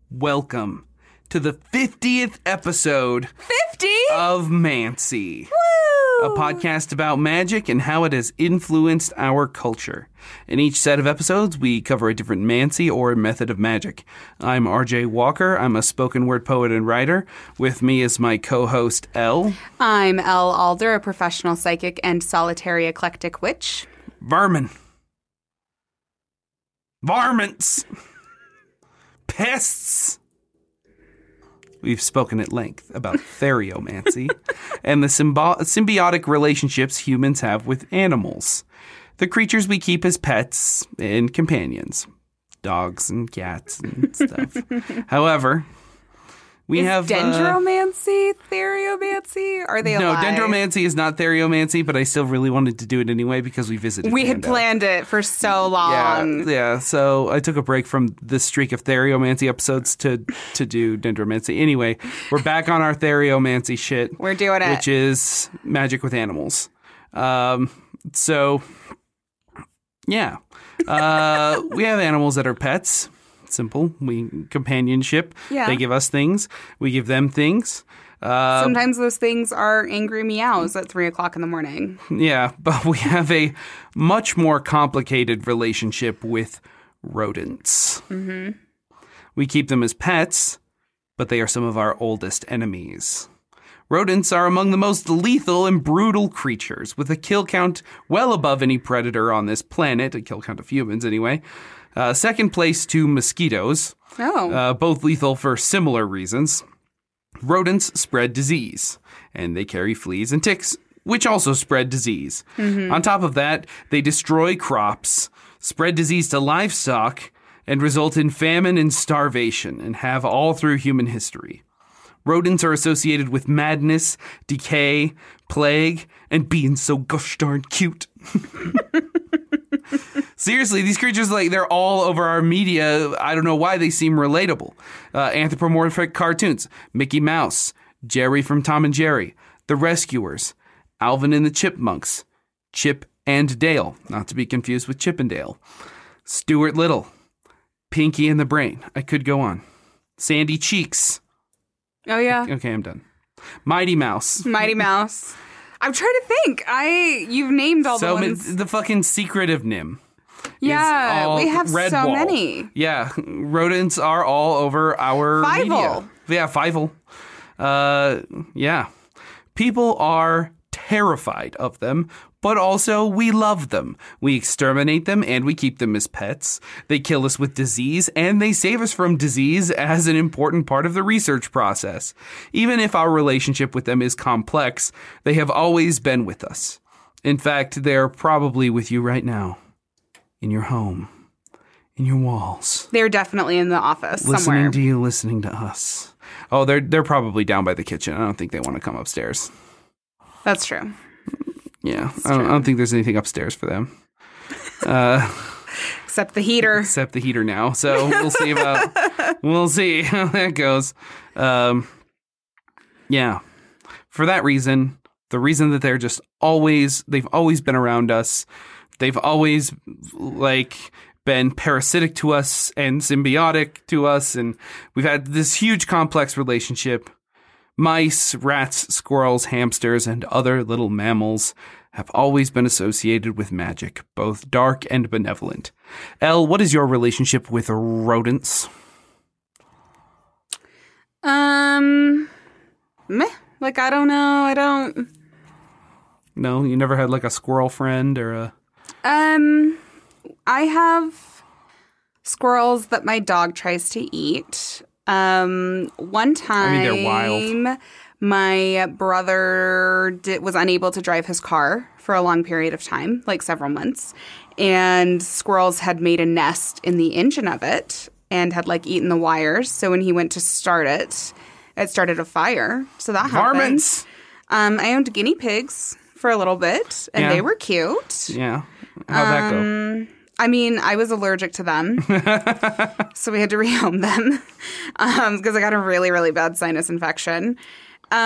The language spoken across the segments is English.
Welcome to the 50th episode 50? of Mancy, Woo! a podcast about magic and how it has influenced our culture. In each set of episodes, we cover a different Mancy or method of magic. I'm RJ Walker. I'm a spoken word poet and writer. With me is my co-host, Elle. I'm Elle Alder, a professional psychic and solitary eclectic witch. Vermin. Varmints. Pests. We've spoken at length about theriomancy and the symbiotic relationships humans have with animals. The creatures we keep as pets and companions. Dogs and cats and stuff. However, we have... Dendromancy, theriomancy? Are they No, alive? dendromancy is not theriomancy, but I still really wanted to do it anyway because we visited We had Pando. planned it for so long. Yeah, so I took a break from the streak of theriomancy episodes to do dendromancy. Anyway, we're back on our theriomancy shit. We're doing it. Which is magic with animals. So, yeah. We have animals that are pets. Simple. Companionship. Yeah. They give us things. We give them things. Sometimes those things are angry meows at 3 o'clock in the morning. Yeah, but we have a much more complicated relationship with rodents. Mm-hmm. We keep them as pets, but they are some of our oldest enemies. Rodents are among the most lethal and brutal creatures, with a kill count well above any predator on this planet, a kill count of humans anyway. Second place to mosquitoes, both lethal for similar reasons. Rodents spread disease, and they carry fleas and ticks, which also spread disease. Mm-hmm. On top of that, they destroy crops, spread disease to livestock, and result in famine and starvation, and have all through human history. Rodents are associated with madness, decay, plague, and being so gosh darn cute. Seriously, these creatures, they're all over our media. I don't know why they seem relatable. Anthropomorphic cartoons, Mickey Mouse, Jerry from Tom and Jerry, The Rescuers, Alvin and the Chipmunks, Chip and Dale, not to be confused with Chip and Dale, Stuart Little, Pinky and the Brain. I could go on. Sandy Cheeks. Oh, yeah. Okay, I'm done. Mighty Mouse. Mighty Mouse. I'm trying to think. You've named all the ones. The fucking Secret of Nim. Yeah, we have Red so Wall. many. Yeah, rodents are all over our Fievel. media. Yeah, Fievel. Yeah. People are terrified of them, but also we love them. We exterminate them and we keep them as pets. They kill us with disease and they save us from disease as an important part of the research process. Even if our relationship with them is complex, they have always been with us. In fact, they're probably with you right now. In your home. In your walls. They're definitely in the office somewhere. Listening to you, listening to us. Oh, they're probably down by the kitchen. I don't think they want to come upstairs. That's true. Yeah, I don't think there's anything upstairs for them. Except the heater. Except the heater now. So we'll see how that goes. Yeah. For that reason, the reason that they've always been around us. They've always been parasitic to us and symbiotic to us, and we've had this huge complex relationship. Mice, rats, squirrels, hamsters, and other little mammals have always been associated with magic, both dark and benevolent. Elle, what is your relationship with rodents? Meh. I don't know. No, you never had a squirrel friend or a... I have squirrels that my dog tries to eat. One time, they're wild. My brother was unable to drive his car for a long period of time, several months, and squirrels had made a nest in the engine of it and had eaten the wires. So when he went to start it, it started a fire. So that Varmints. happened. I owned guinea pigs for a little bit, and they were cute. Yeah. How'd that go? I was allergic to them, so we had to rehome them because I got a really, really bad sinus infection. But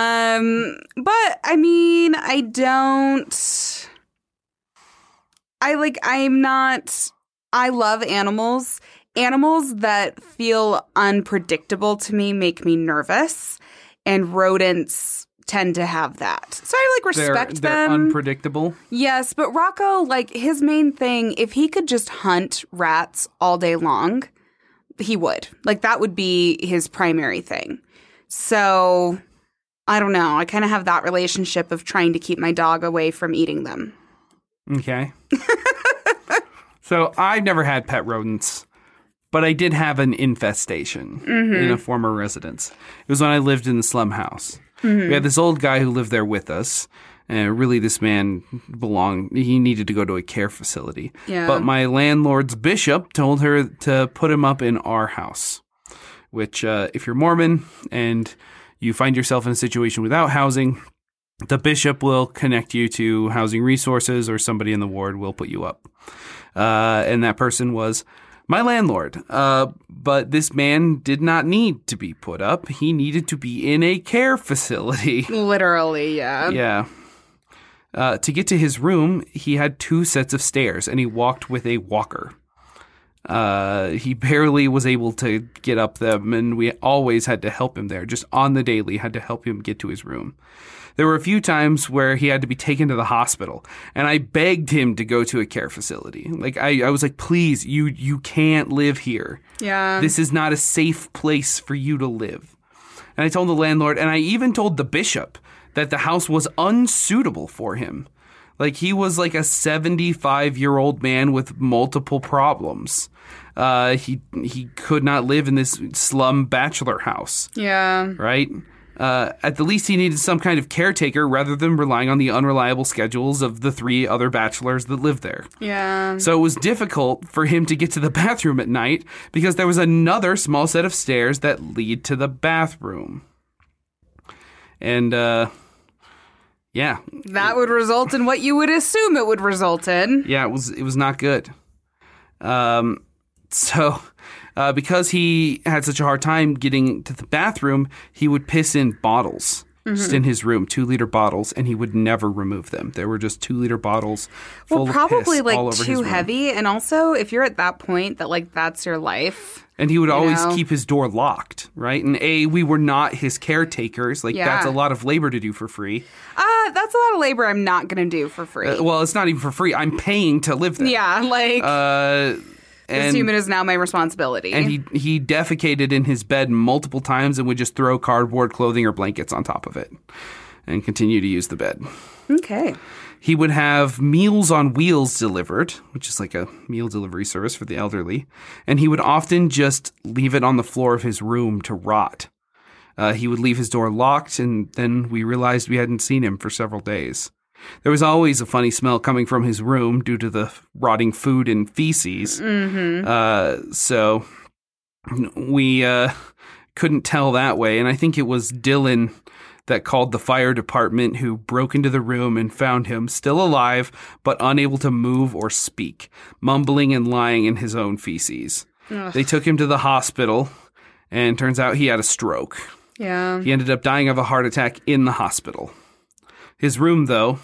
I don't. I love animals animals that feel unpredictable to me make me nervous, and rodents tend to have that. So I respect they're them. unpredictable. Yes, but Rocco, his main thing, if he could just hunt rats all day long, he would. That would be his primary thing. So I don't know. I kind of have that relationship of trying to keep my dog away from eating them. Okay. So I've never had pet rodents, but I did have an infestation in a former residence. It was when I lived in the slum house. We had this old guy who lived there with us. And really, this man he needed to go to a care facility. Yeah. But my landlord's bishop told her to put him up in our house, which if you're Mormon and you find yourself in a situation without housing, the bishop will connect you to housing resources or somebody in the ward will put you up. And that person was my landlord. But this man did not need to be put up. He needed to be in a care facility. Literally, yeah. Yeah. To get to his room, he had 2 sets of stairs, and he walked with a walker. He barely was able to get up them, and we always had to help him there. Just on the daily, had to help him get to his room. There were a few times where he had to be taken to the hospital, and I begged him to go to a care facility. I was like, please, you can't live here. Yeah. This is not a safe place for you to live. And I told the landlord, and I even told the bishop that the house was unsuitable for him. He was a 75-year-old man with multiple problems. He could not live in this slum bachelor house. Yeah. Right? At the least, he needed some kind of caretaker rather than relying on the unreliable schedules of the 3 other bachelors that lived there. Yeah. So it was difficult for him to get to the bathroom at night because there was another small set of stairs that lead to the bathroom. And, yeah. That would result in what you would assume it would result in. Yeah, it was not good. Because he had such a hard time getting to the bathroom, he would piss in bottles just in his room, 2-liter bottles, and he would never remove them. There were just 2-liter bottles full of piss probably all over his room. too heavy. And also, if you're at that point that that's your life. And he would always keep his door locked, right? And we were not his caretakers. That's a lot of labor to do for free. That's a lot of labor I'm not going to do for free. Well, it's not even for free. I'm paying to live there. Yeah, and this human is now my responsibility. And he defecated in his bed multiple times and would just throw cardboard clothing or blankets on top of it and continue to use the bed. Okay. He would have Meals on Wheels delivered, which is like a meal delivery service for the elderly. And he would often just leave it on the floor of his room to rot. He would leave his door locked, and then we realized we hadn't seen him for several days. There was always a funny smell coming from his room due to the rotting food and feces. So we couldn't tell that way. And I think it was Dylan that called the fire department, who broke into the room and found him still alive, but unable to move or speak, mumbling and lying in his own feces. Ugh. They took him to the hospital, and turns out he had a stroke. Yeah. He ended up dying of a heart attack in the hospital. His room, though,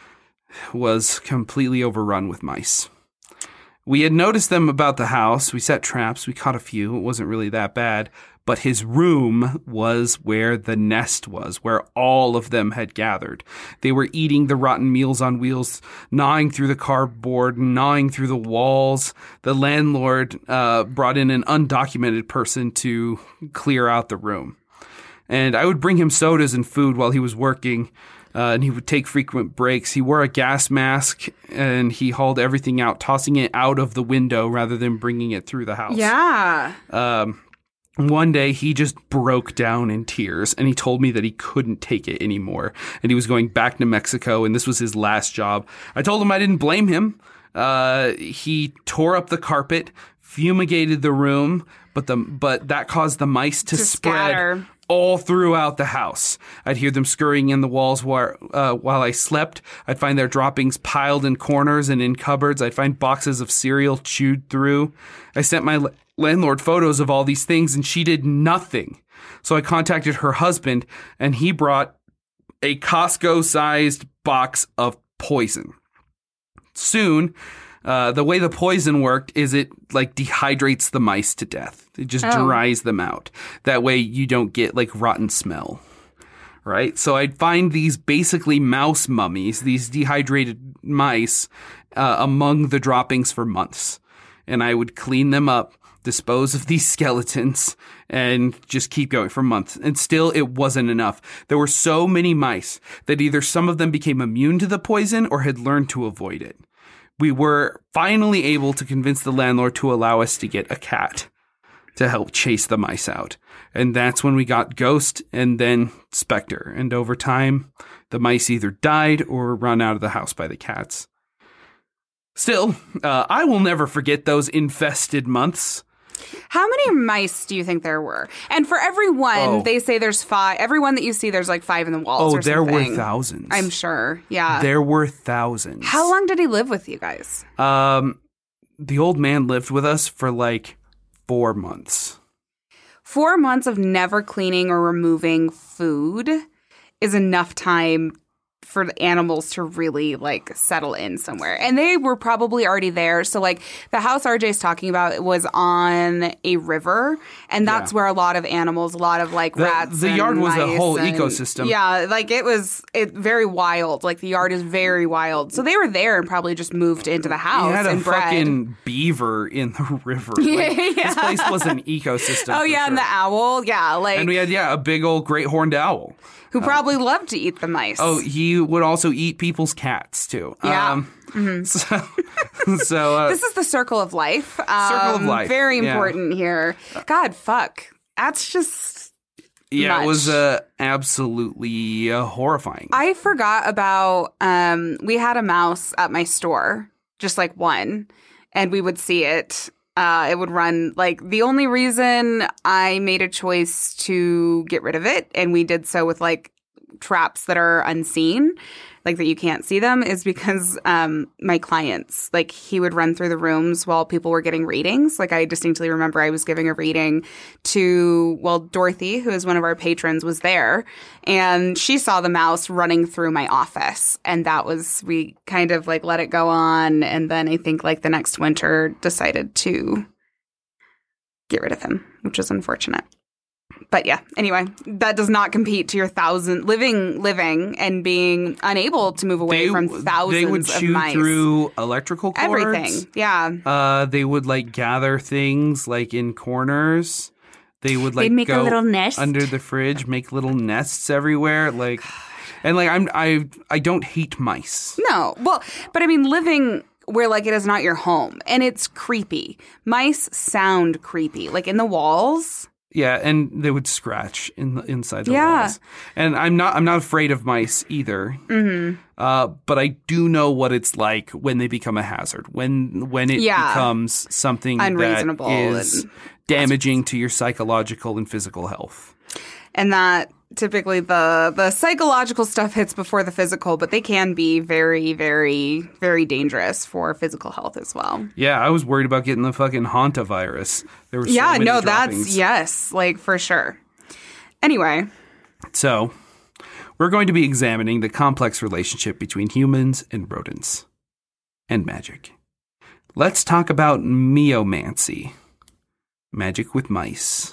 was completely overrun with mice. We had noticed them about the house. We set traps. We caught a few. It wasn't really that bad. But his room was where the nest was, where all of them had gathered. They were eating the rotten Meals on Wheels, gnawing through the cardboard, gnawing through the walls. The landlord brought in an undocumented person to clear out the room. And I would bring him sodas and food while he was working. And he would take frequent breaks. He wore a gas mask, and he hauled everything out, tossing it out of the window rather than bringing it through the house. Yeah. One day, he just broke down in tears, and he told me that he couldn't take it anymore, and he was going back to Mexico, and this was his last job. I told him I didn't blame him. He tore up the carpet, fumigated the room, but that caused the mice to spread scatter all throughout the house. I'd hear them scurrying in the walls while I slept. I'd find their droppings piled in corners and in cupboards. I'd find boxes of cereal chewed through. I sent my landlord photos of all these things, and she did nothing. So I contacted her husband, and he brought a Costco-sized box of poison. Soon, The way the poison worked is it like dehydrates the mice to death. It just dries them out. That way you don't get like rotten smell. Right? So I'd find these basically mouse mummies, these dehydrated mice, among the droppings for months. And I would clean them up, dispose of these skeletons, and just keep going for months. And still, it wasn't enough. There were so many mice that either some of them became immune to the poison or had learned to avoid it. We were finally able to convince the landlord to allow us to get a cat to help chase the mice out. And that's when we got Ghost and then Spectre. And over time, the mice either died or were run out of the house by the cats. Still, I will never forget those infested months. How many mice do you think there were? And for everyone, they say there's 5. Everyone that you see, there's like 5 in the walls or something. There were thousands. I'm sure, yeah. There were thousands. How long did he live with you guys? The old man lived with us for like 4 months. 4 months of never cleaning or removing food is enough time for the animals to really like settle in somewhere. And they were probably already there. So like the house RJ's talking about was on a river, and that's where a lot of animals, a lot of like rats. The yard was a whole and, ecosystem. Yeah, like it very wild. Like the yard is very wild. So they were there and probably just moved into the house. You had and a fucking beaver in the river. Like, this place was an ecosystem. Oh yeah, sure. And the owl. Yeah, like, and we had a big old great horned owl. Who probably loved to eat the mice. Oh, he would also eat people's cats, too. Yeah. So this is the circle of life. Circle of life. Very important here. God, fuck. That's just much. It was absolutely horrifying. I forgot about, we had a mouse at my store, just like one, and we would see it. It would run, like, the only reason I made a choice to get rid of it, and we did so with, like, traps that are unseen, like, that you can't see them, is because my clients, like, he would run through the rooms while people were getting readings. Like, I distinctly remember I was giving a reading to, Dorothy, who is one of our patrons, was there, and she saw the mouse running through my office, and we kind of, like, let it go on, and then I think, like, the next winter decided to get rid of him, which is unfortunate. But yeah, anyway, that does not compete to your 1,000 living and being unable to move away from thousands of mice. They would chew through electrical cords. Everything, yeah. They would like gather things like in corners. They would like make go a little nest under the fridge, make little nests everywhere. Like, and like I don't hate mice. No, well, but I mean living where like it is not your home and it's creepy. Mice sound creepy, like in the walls. Yeah, and they would scratch inside the walls. And I'm not afraid of mice either. Mm-hmm. But I do know what it's like when they become a hazard. When it becomes something unreasonable that is damaging to your psychological and physical health. And that typically the psychological stuff hits before the physical, but they can be very, very, very dangerous for physical health as well. Yeah, I was worried about getting the fucking hantavirus. There were so many droppings. Yes, like for sure. Anyway. So, we're going to be examining the complex relationship between humans and rodents and magic. Let's talk about meomancy. Magic with mice.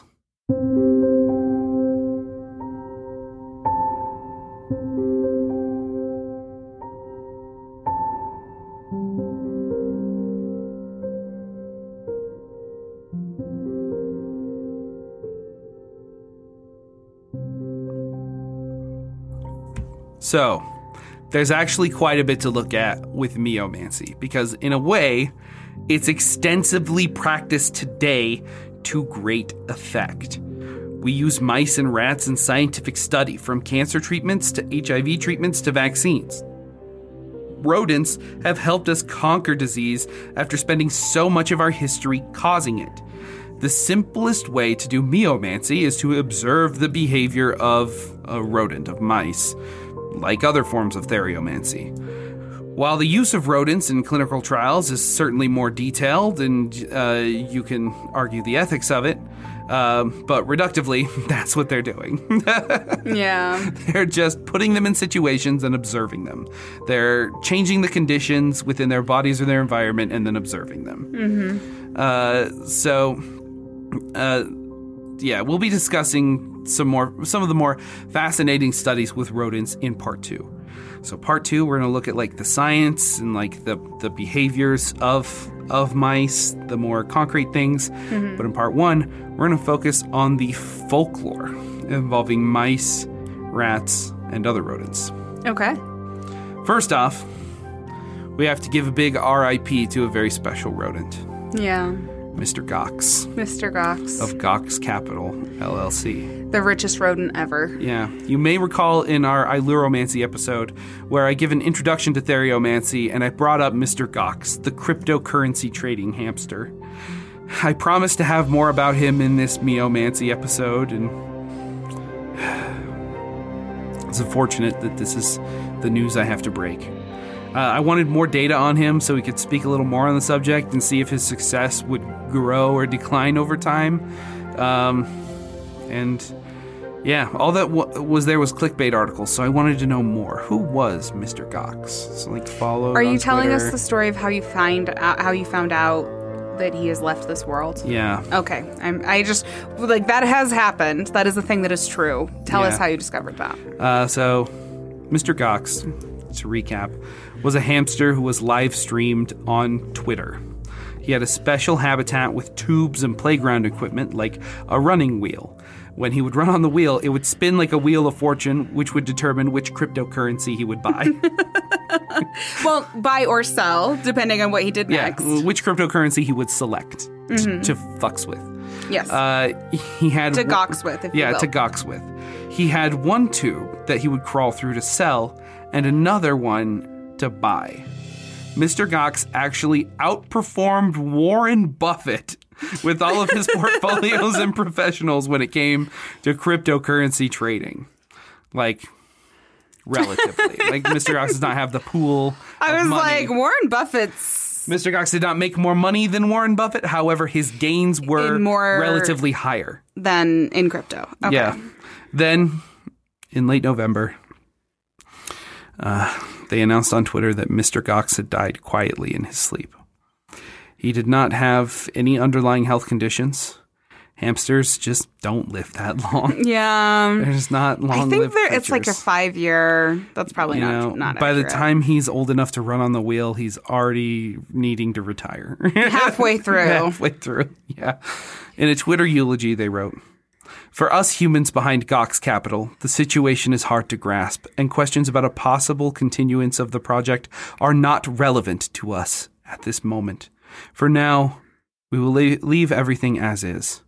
So, there's actually quite a bit to look at with meomancy, because in a way, it's extensively practiced today to great effect. We use mice and rats in scientific study, from cancer treatments to HIV treatments to vaccines. Rodents have helped us conquer disease after spending so much of our history causing it. The simplest way to do meomancy is to observe the behavior of a rodent, of mice, like other forms of theriomancy. While the use of rodents in clinical trials is certainly more detailed, and you can argue the ethics of it, but reductively, that's what they're doing. Yeah. They're just putting them in situations and observing them. They're changing the conditions within their bodies or their environment and then observing them. We'll be discussing some of the more fascinating studies with rodents in part 2. So part 2, we're going to look at like the science and like the behaviors of mice, the more concrete things. But in part 1, we're going to focus on the folklore involving mice, rats, and other rodents. Okay. First off, we have to give a big RIP to a very special rodent. Yeah. Mr. Gox. Mr. Gox. Of Gox Capital, LLC. The richest rodent ever. Yeah. You may recall in our Iluromancy episode where I give an introduction to Theriomancy and I brought up Mr. Gox, the cryptocurrency trading hamster. I promised to have more about him in this Meomancy episode, and it's unfortunate that this is the news I have to break. I wanted more data on him so we could speak a little more on the subject and see if his success would grow or decline over time. All that was there was clickbait articles, so I wanted to know more. Who was Mr. Gox? So, follow. Are you telling us the story of how you found out that he has left this world? Yeah. Okay. That has happened. That is a thing that is true. Tell us how you discovered that. So, Mr. Gox, to recap, was a hamster who was live streamed on Twitter. He had a special habitat with tubes and playground equipment like a running wheel. When he would run on the wheel, it would spin like a wheel of fortune, which would determine which cryptocurrency he would buy. Well, buy or sell, depending on what he did next. Which cryptocurrency he would select to fucks with. Yes. He had to Gox with, if you will. to Gox with. He had one tube that he would crawl through to sell, and another one to buy. Mr. Gox actually outperformed Warren Buffett with all of his portfolios and professionals when it came to cryptocurrency trading. Relatively. Mr. Gox does not have the pool of money. Warren Buffett's... Mr. Gox did not make more money than Warren Buffett. However, his gains were relatively higher. Than in crypto. Okay. Yeah. Then, in late November, they announced on Twitter that Mr. Gox had died quietly in his sleep. He did not have any underlying health conditions. Hamsters just don't live that long. Yeah. There's not long-lived creatures. It's like a 5-year. That's probably not by accurate. the time he's old enough to run on the wheel, he's already needing to retire. Halfway through. Yeah. In a Twitter eulogy, they wrote, "For us humans behind Gox Capital, the situation is hard to grasp, and questions about a possible continuance of the project are not relevant to us at this moment. For now, we will leave everything as is."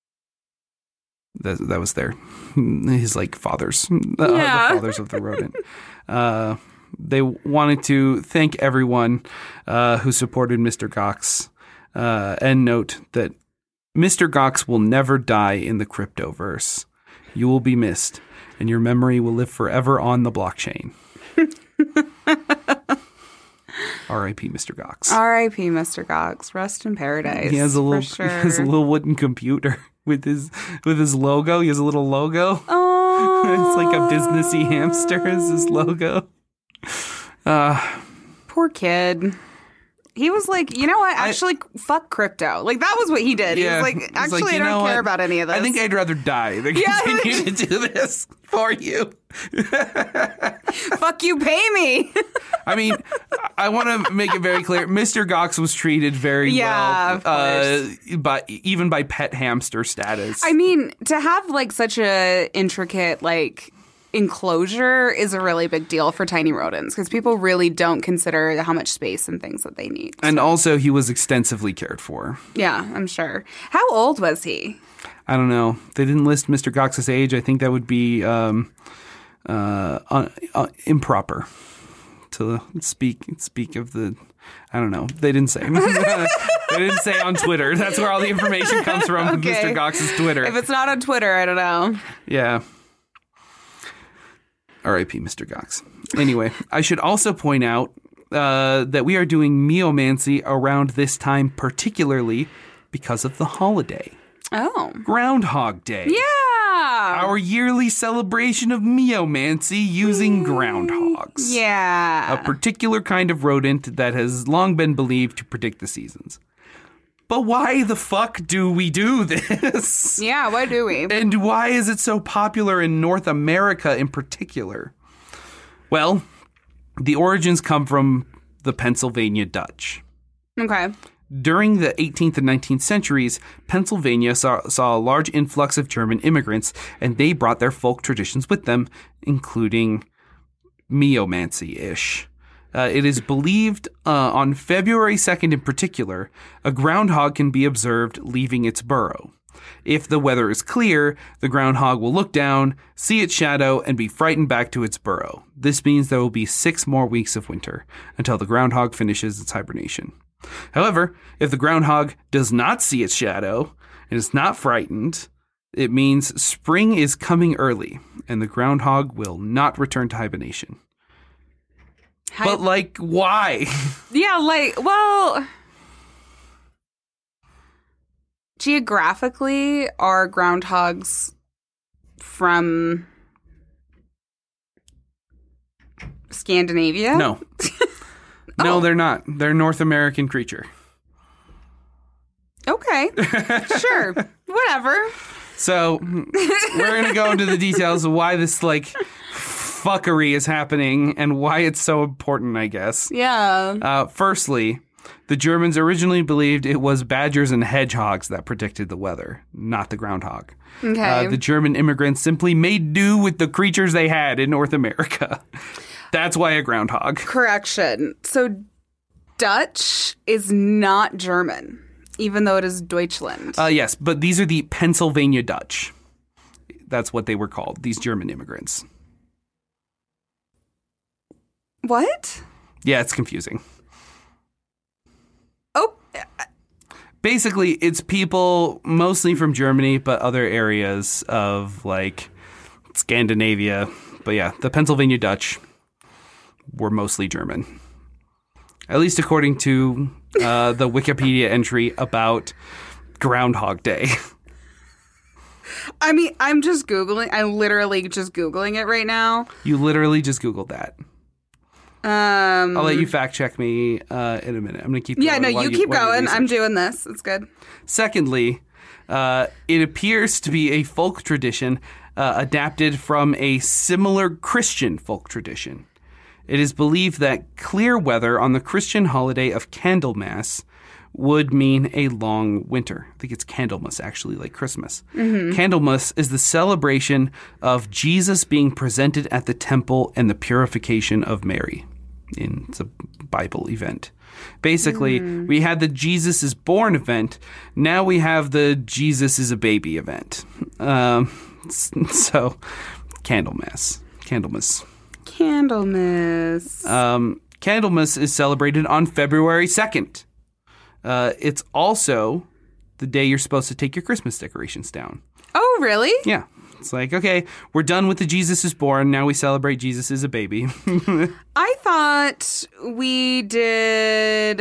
That was his fathers, the fathers of the rodent. They wanted to thank everyone who supported Mr. Gox, and note that Mr. Gox will never die in the cryptoverse. You will be missed, and your memory will live forever on the blockchain. R.I.P. Mr. Gox. R.I.P. Mr. Gox. Rest in paradise. He has a little wooden computer with his logo. He has a little logo. Oh, it's like a businessy hamster is his logo. Poor kid. He was like, you know what? Actually, fuck crypto. That was what he did. Yeah, he was like, actually, I don't care about any of this. I think I'd rather die than continue to do this for you. Fuck you, pay me. I mean, I want to make it very clear. Mr. Gox was treated very well, even by pet hamster status. I mean, to have such a intricate enclosure is a really big deal for tiny rodents because people really don't consider how much space and things that they need. And also, he was extensively cared for. Yeah, I'm sure. How old was he? I don't know. They didn't list Mr. Gox's age. I think that would be improper to speak of the... I don't know. They didn't say. They didn't say on Twitter. That's where all the information comes from, okay. Mr. Gox's Twitter. If it's not on Twitter, I don't know. Yeah. R.I.P. Mr. Gox. Anyway, I should also point out that we are doing Meomancy around this time, particularly because of the holiday. Oh. Groundhog Day. Yeah. Our yearly celebration of Meomancy using groundhogs. Yeah. A particular kind of rodent that has long been believed to predict the seasons. But why the fuck do we do this? Yeah, why do we? And why is it so popular in North America in particular? Well, the origins come from the Pennsylvania Dutch. Okay. During the 18th and 19th centuries, Pennsylvania saw a large influx of German immigrants, and they brought their folk traditions with them, including Meomancy-ish. It is believed on February 2nd in particular, a groundhog can be observed leaving its burrow. If the weather is clear, the groundhog will look down, see its shadow, and be frightened back to its burrow. This means there will be 6 more weeks of winter until the groundhog finishes its hibernation. However, if the groundhog does not see its shadow and is not frightened, it means spring is coming early, and the groundhog will not return to hibernation. But, like, why? Yeah, like, well, geographically, are groundhogs from Scandinavia? No. No, they're not. They're a North American creature. Okay. Sure. Whatever. So, we're going to go into the details of why this, like, fuckery is happening and why it's so important, I guess. Yeah. Firstly, the Germans originally believed it was badgers and hedgehogs that predicted the weather, not the groundhog. Okay. The German immigrants simply made do with the creatures they had in North America. That's why a groundhog. Correction. So Dutch is not German, even though it is Deutschland. Yes, but these are the Pennsylvania Dutch. That's what they were called, these German immigrants. What? Yeah, it's confusing. Oh. Basically, it's people mostly from Germany, but other areas of, like, Scandinavia. But yeah, the Pennsylvania Dutch were mostly German. At least according to the Wikipedia entry about Groundhog Day. I mean, I'm literally just Googling it right now. You literally just Googled that. I'll let you fact check me in a minute. I'm going to keep going. Yeah, no, you keep going. I'm doing this. It's good. Secondly, it appears to be a folk tradition adapted from a similar Christian folk tradition. It is believed that clear weather on the Christian holiday of Candlemas would mean a long winter. I think it's Candlemas, actually, like Christmas. Mm-hmm. Candlemas is the celebration of Jesus being presented at the temple and the purification of Mary. It's a Bible event. Basically, we had the Jesus is born event. Now we have the Jesus is a baby event. So, Candlemas. Candlemas. Candlemas is celebrated on February 2nd. It's also the day you're supposed to take your Christmas decorations down. Oh, really? Yeah. It's like, okay, we're done with the Jesus is born. Now we celebrate Jesus is a baby. I thought we did,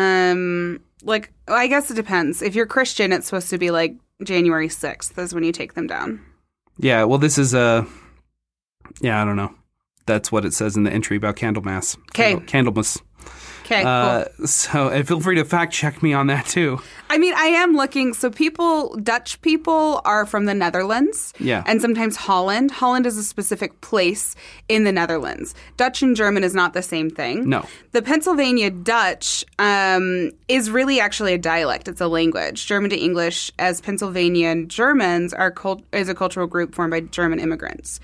I guess it depends. If you're Christian, it's supposed to be like January 6th is when you take them down. Yeah, well, this is I don't know. That's what it says in the entry about Candlemas. Okay. Candlemas. Okay, cool. So and feel free to fact check me on that too. I mean, I am looking. So Dutch people are from the Netherlands. Yeah. And sometimes Holland. Holland is a specific place in the Netherlands. Dutch and German is not the same thing. No. The Pennsylvania Dutch is really actually a dialect. It's a language. German to English, as Pennsylvanian Germans is a cultural group formed by German immigrants.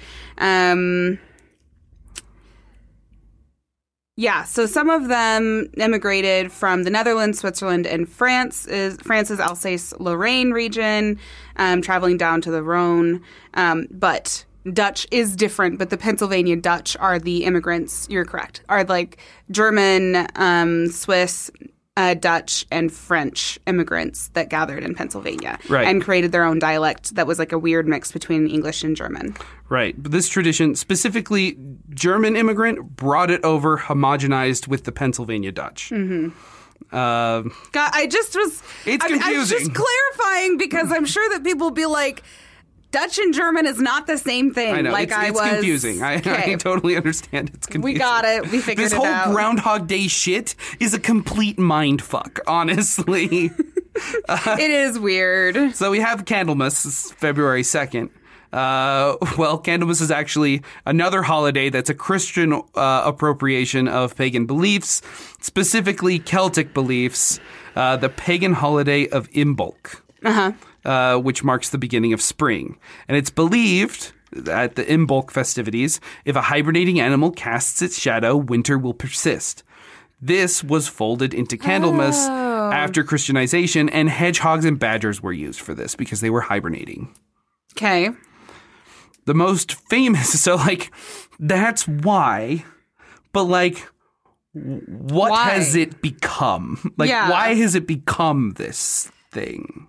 Yeah, so some of them immigrated from the Netherlands, Switzerland, and France's Alsace-Lorraine region, traveling down to the Rhone. But Dutch is different, but the Pennsylvania Dutch are the immigrants, you're correct, are like German, Swiss, Dutch and French immigrants that gathered in Pennsylvania Right. and created their own dialect that was like a weird mix between English and German. Right. But this tradition, specifically German immigrant, brought it over, homogenized with the Pennsylvania Dutch. God, I was confusing. just clarifying because I'm sure that people will be like, Dutch and German is not the same thing. I know. Like it's confusing. I totally understand. It's confusing. We got it. We figured this it whole out. Groundhog Day shit is a complete mind fuck, honestly. It is weird. So we have Candlemas, it's February 2nd. Well, Candlemas is actually another holiday that's a Christian appropriation of pagan beliefs, specifically Celtic beliefs, the pagan holiday of Imbolc, which marks the beginning of spring. And it's believed at the Imbolc festivities, if a hibernating animal casts its shadow, winter will persist. This was folded into Candlemas after Christianization, and hedgehogs and badgers were used for this because they were hibernating. Okay. The most famous, so like, that's why, but like, what Why? has it become? Like, Yeah. why has it become this thing?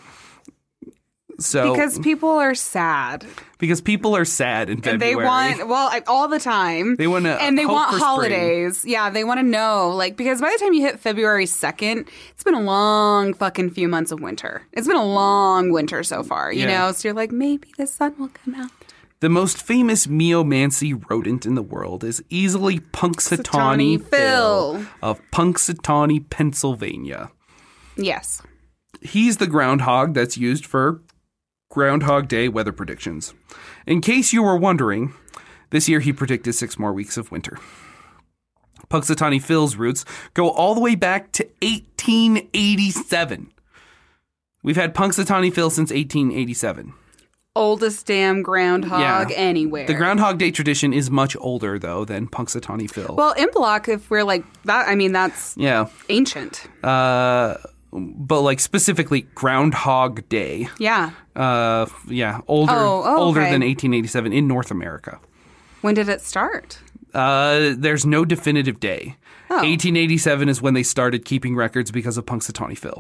So Because people are sad. because people are sad in And they February. want, all the time. They wanna And they hope want for spring. holidays. Yeah, they want to know. Like, because by the time you hit February 2nd, it's been a long fucking few months of winter. It's been a long winter so far, you Yeah. know? So you're like, maybe the sun will come out. The most famous meomancy rodent in the world is easily Punxsutawney Punxsutawney Phil. Phil of Punxsutawney, Pennsylvania. Yes. He's the groundhog that's used for Groundhog Day weather predictions. In case you were wondering, this year he predicted 6 more weeks of winter. Punxsutawney Phil's roots go all the way back to 1887. We've had Punxsutawney Phil since 1887. Oldest damn groundhog Yeah. anywhere. The Groundhog Day tradition is much older, though, than Punxsutawney Phil. Well, Imbolc, if we're like that, I mean, that's yeah. ancient. But like specifically Groundhog Day. Yeah. Older older okay. than 1887 in North America. When did it start? There's no definitive day. Oh. 1887 is when they started keeping records because of Punxsutawney Phil.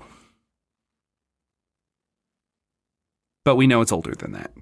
But we know it's older than that.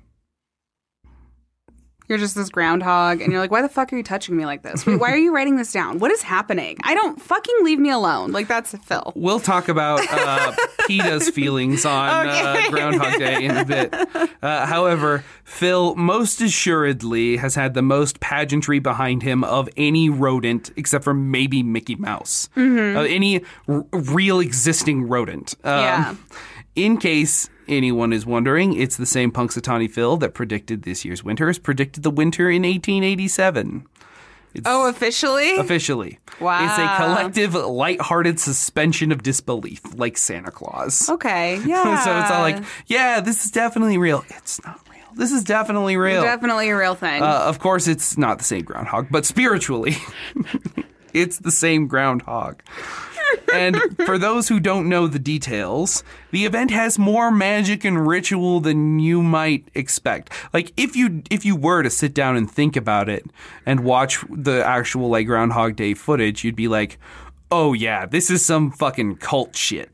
You're just this groundhog, and you're like, why the fuck are you touching me like this? Wait, why are you writing this down? What is happening? I don't fucking leave me alone. Like, that's Phil. We'll talk about PETA's feelings on Groundhog Day in a bit. However, Phil most assuredly has had the most pageantry behind him of any rodent, except for maybe Mickey Mouse. Any real existing rodent. Yeah. In case anyone is wondering, it's the same Punxsutawney Phil that predicted this year's winter as predicted the winter in 1887. Oh, officially? Officially. Wow. It's a collective, lighthearted suspension of disbelief, like Santa Claus. Okay, yeah. So it's all like, yeah, this is definitely real. It's not real. This is definitely real. Definitely a real thing. Of course, it's not the same groundhog, but spiritually, it's the same groundhog. And for those who don't know the details, the event has more magic and ritual than you might expect. Like if you were to sit down and think about it and watch the actual like Groundhog Day footage, you'd be like, oh yeah, this is some fucking cult shit.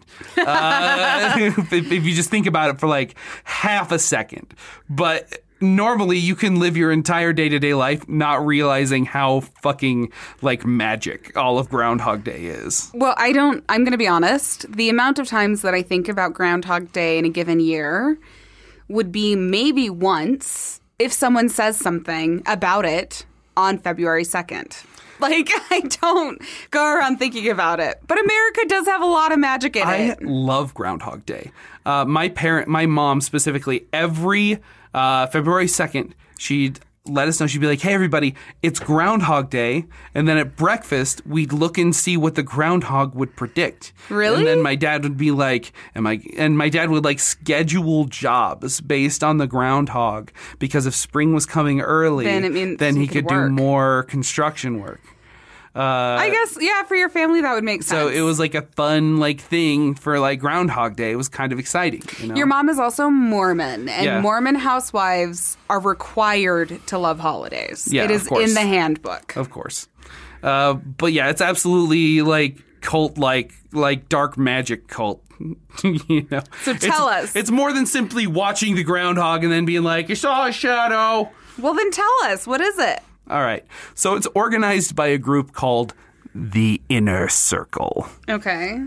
If you just think about it for like half a second. But normally you can live your entire day-to-day life not realizing how fucking like magic all of Groundhog Day is. Well, I'm going to be honest. The amount of times that I think about Groundhog Day in a given year would be maybe once if someone says something about it on February 2nd. Like, I don't go around thinking about it. But America does have a lot of magic in I it. love Groundhog Day. My mom specifically, every February 2nd, she'd let us know. She'd be like, hey, everybody, it's Groundhog Day. And then at breakfast, we'd look and see what the groundhog would predict. Really? And then my dad would be like, and my dad would like schedule jobs based on the groundhog because if spring was coming early, Then it means then he he could could do work. more construction work. I guess, yeah, for your family, that would make sense. So it was like a fun like thing for like Groundhog Day. It was kind of exciting. You know? Your mom is also Mormon, and Yeah. Mormon housewives are required to love holidays. Yeah, it is of course. in the handbook. Of course. But yeah, it's absolutely like cult like dark magic cult. You know. So tell us. It's more than simply watching the groundhog and then being like, you saw a shadow. Well, then tell us. What is it? All right. So it's organized by a group called the Inner Circle. Okay.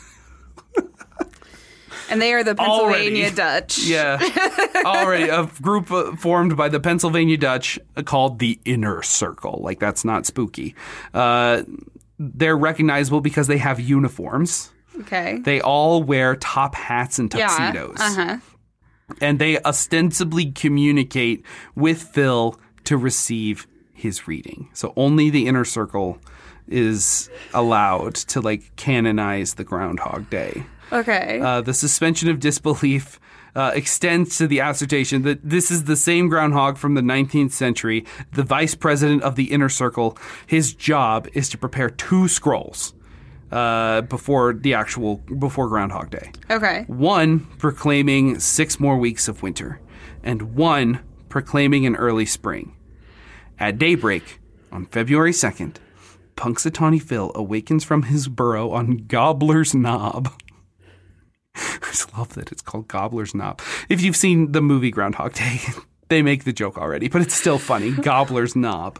And they are the Pennsylvania Dutch. Yeah. Already a group formed by the Pennsylvania Dutch called the Inner Circle. Like, that's not spooky. They're recognizable because they have uniforms. Okay. They all wear top hats and tuxedos. Yeah. Uh-huh. And they ostensibly communicate with Phil to receive his reading. So only the Inner Circle is allowed to, like, canonize the Groundhog Day. Okay. The suspension of disbelief extends to the assertion that this is the same groundhog from the 19th century. The vice president of the Inner Circle, his job is to prepare 2 scrolls before Groundhog Day. Okay. One proclaiming 6 more weeks of winter, and one proclaiming an early spring. At daybreak on February 2nd, Punxsutawney Phil awakens from his burrow on Gobbler's Knob. I just love that it's called Gobbler's Knob. If you've seen the movie Groundhog Day, they make the joke already, but it's still funny. Gobbler's Knob.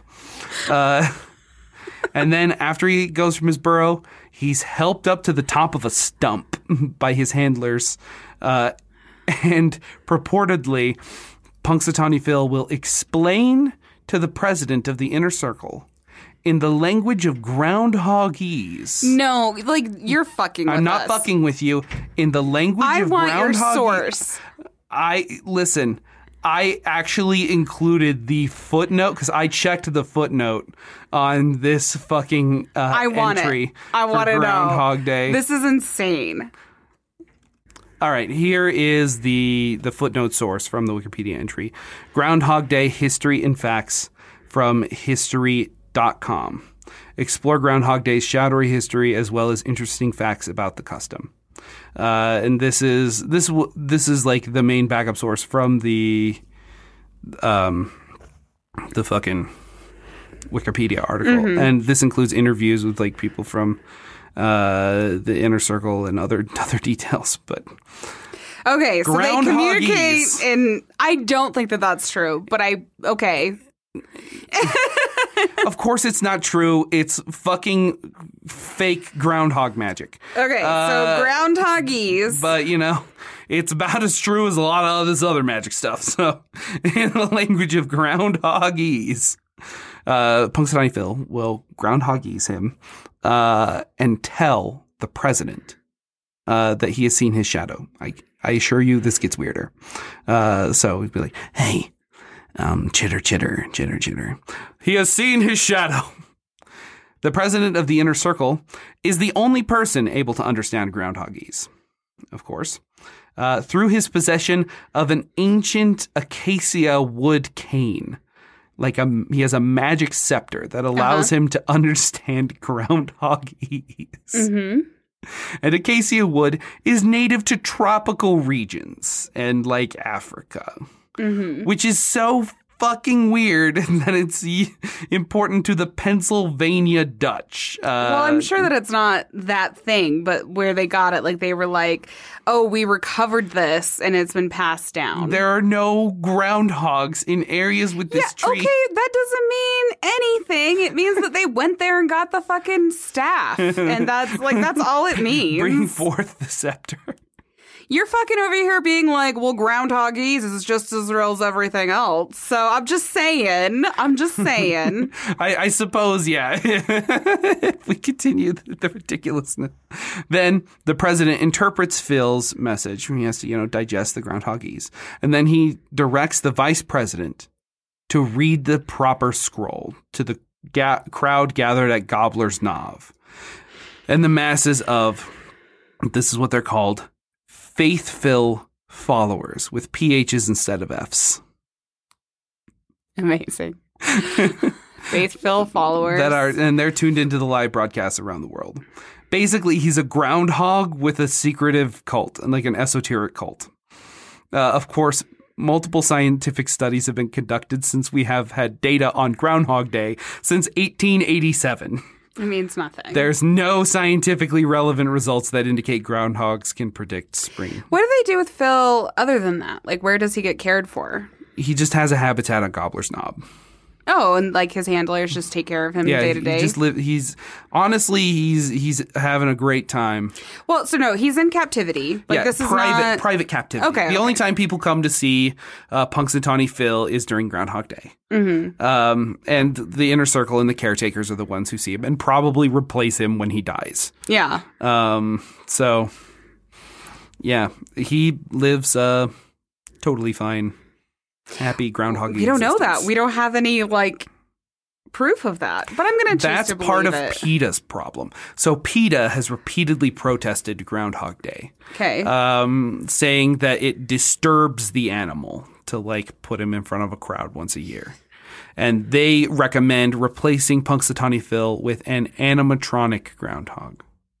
And then after he goes from his burrow, he's helped up to the top of a stump by his handlers. And purportedly, Punxsutawney Phil will explain to the president of the Inner Circle in the language of groundhogese. No, like, you're fucking with us. I'm not fucking with you. In the language of groundhogese. I want your source. Listen, I actually included the footnote because I checked the footnote on this fucking entry. I want to know. Groundhog Day. This is insane. All right, here is the footnote source from the Wikipedia entry. Groundhog Day History and Facts from History.com. Explore Groundhog Day's shadowy history as well as interesting facts about the custom. And this is like the main backup source from the fucking Wikipedia article. Mm-hmm. And this includes interviews with, like, people from the Inner Circle and other details. But okay, so they communicate, and I don't think that that's true. But okay. Of course it's not true. It's fucking fake groundhog magic. Okay, so groundhogese. But, you know, it's about as true as a lot of this other magic stuff. So, in the language of groundhogese, Punxsutawney Phil will groundhogese him and tell the president that he has seen his shadow. I assure you this gets weirder. So he'd be like, hey, chitter, chitter, chitter, chitter. He has seen his shadow. The president of the Inner Circle is the only person able to understand groundhogese, of course, through his possession of an ancient acacia wood cane. Like he has a magic scepter that allows him to understand groundhogese. Mm-hmm. And acacia wood is native to tropical regions and, like, Africa. Mm-hmm. Which is so fucking weird that it's important to the Pennsylvania Dutch. Well, I'm sure that it's not that thing, but where they got it, like, they were like, oh, we recovered this and it's been passed down. There are no groundhogs in areas with this tree. Okay, that doesn't mean anything. It means that they went there and got the fucking staff. And that's all it means. Bring forth the scepter. You're fucking over here being like, well, groundhogese is just as real as everything else. So I'm just saying. I suppose, yeah. If we continue the ridiculousness. Then the president interprets Phil's message. He has to, digest the groundhogese. And then he directs the vice president to read the proper scroll to the crowd gathered at Gobbler's Knob. And the masses of, this is what they're called, faithful followers with PHs instead of Fs. Amazing. Faithful followers. And they're tuned into the live broadcasts around the world. Basically, he's a groundhog with a secretive cult, and like an esoteric cult. Of course, multiple scientific studies have been conducted since we have had data on Groundhog Day since 1887. It means nothing. There's no scientifically relevant results that indicate groundhogs can predict spring. What do they do with Phil other than that? Like, where does he get cared for? He just has a habitat on Gobbler's Knob. Oh, and like his handlers just take care of him day to day? He's having a great time. Well, so no, he's in captivity. Like, this is private captivity. Okay. The only time people come to see Punxsutawney Phil is during Groundhog Day. Mm-hmm. And the inner circle and the caretakers are the ones who see him and probably replace him when he dies. Yeah. So, yeah, he lives totally fine. Happy groundhog. We don't know that. We don't have any like proof of that. But I'm going to choose to believe part of it. PETA's problem. So PETA has repeatedly protested Groundhog Day. Okay. Saying that it disturbs the animal to like put him in front of a crowd once a year. And they recommend replacing Punxsutawney Phil with an animatronic groundhog.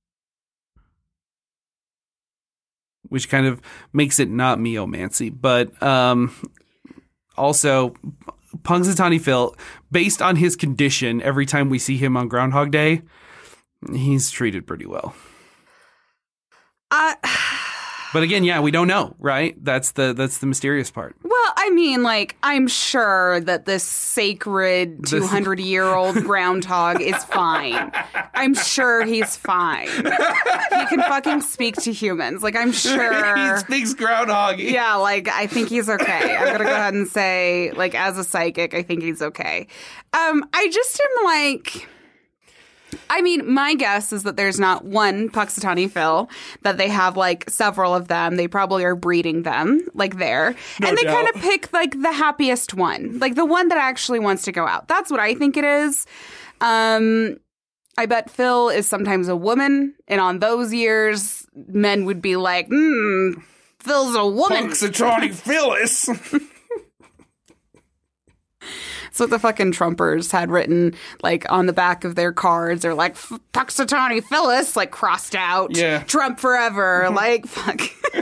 Which kind of makes it not meomancy, but also, Punxsutawney Phil, based on his condition, every time we see him on Groundhog Day, he's treated pretty well. But again, yeah, we don't know, right? That's the mysterious part. Well, I mean, like, I'm sure that this sacred 200-year-old groundhog is fine. I'm sure he's fine. He can fucking speak to humans. Like, I'm sure. He speaks groundhog. Yeah, like, I think he's okay. I'm going to go ahead and say, like, as a psychic, I think he's okay. I just am like... I mean, my guess is that there's not one Punxsutawney Phil, that they have like several of them. They probably are breeding them like there. No and they doubt. kind of pick like the happiest one, like the one that actually wants to go out. That's what I think it is. I bet Phil is sometimes a woman. And on those years, men would be like, Phil's a woman. Punxsutawney Phyllis. That's what the fucking Trumpers had written, like, on the back of their cards. Or, like, Punxsutawney Phyllis, like, crossed out. Yeah. Trump forever. Like, fuck.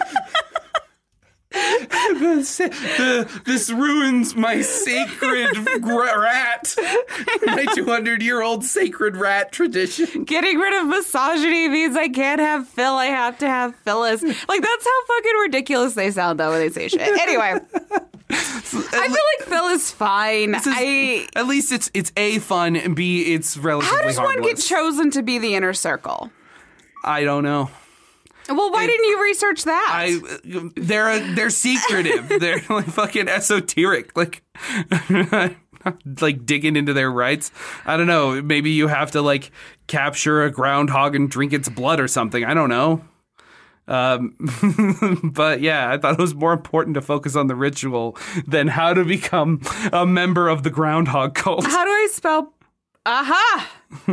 This ruins my sacred rat. My 200-year-old sacred rat tradition. Getting rid of misogyny means I can't have Phil. I have to have Phyllis. Like, that's how fucking ridiculous they sound, though, when they say shit. Anyway. I feel like Phil is fine. At least it's A, fun, and B, it's relatively How does one get harmless. chosen to be the inner circle? I don't know. Well, why didn't you research that? They're secretive. They're like fucking esoteric. Like like digging into their rights. I don't know. Maybe you have to like capture a groundhog and drink its blood or something. I don't know. But yeah, I thought it was more important to focus on the ritual than how to become a member of the groundhog cult. How do I spell? Aha!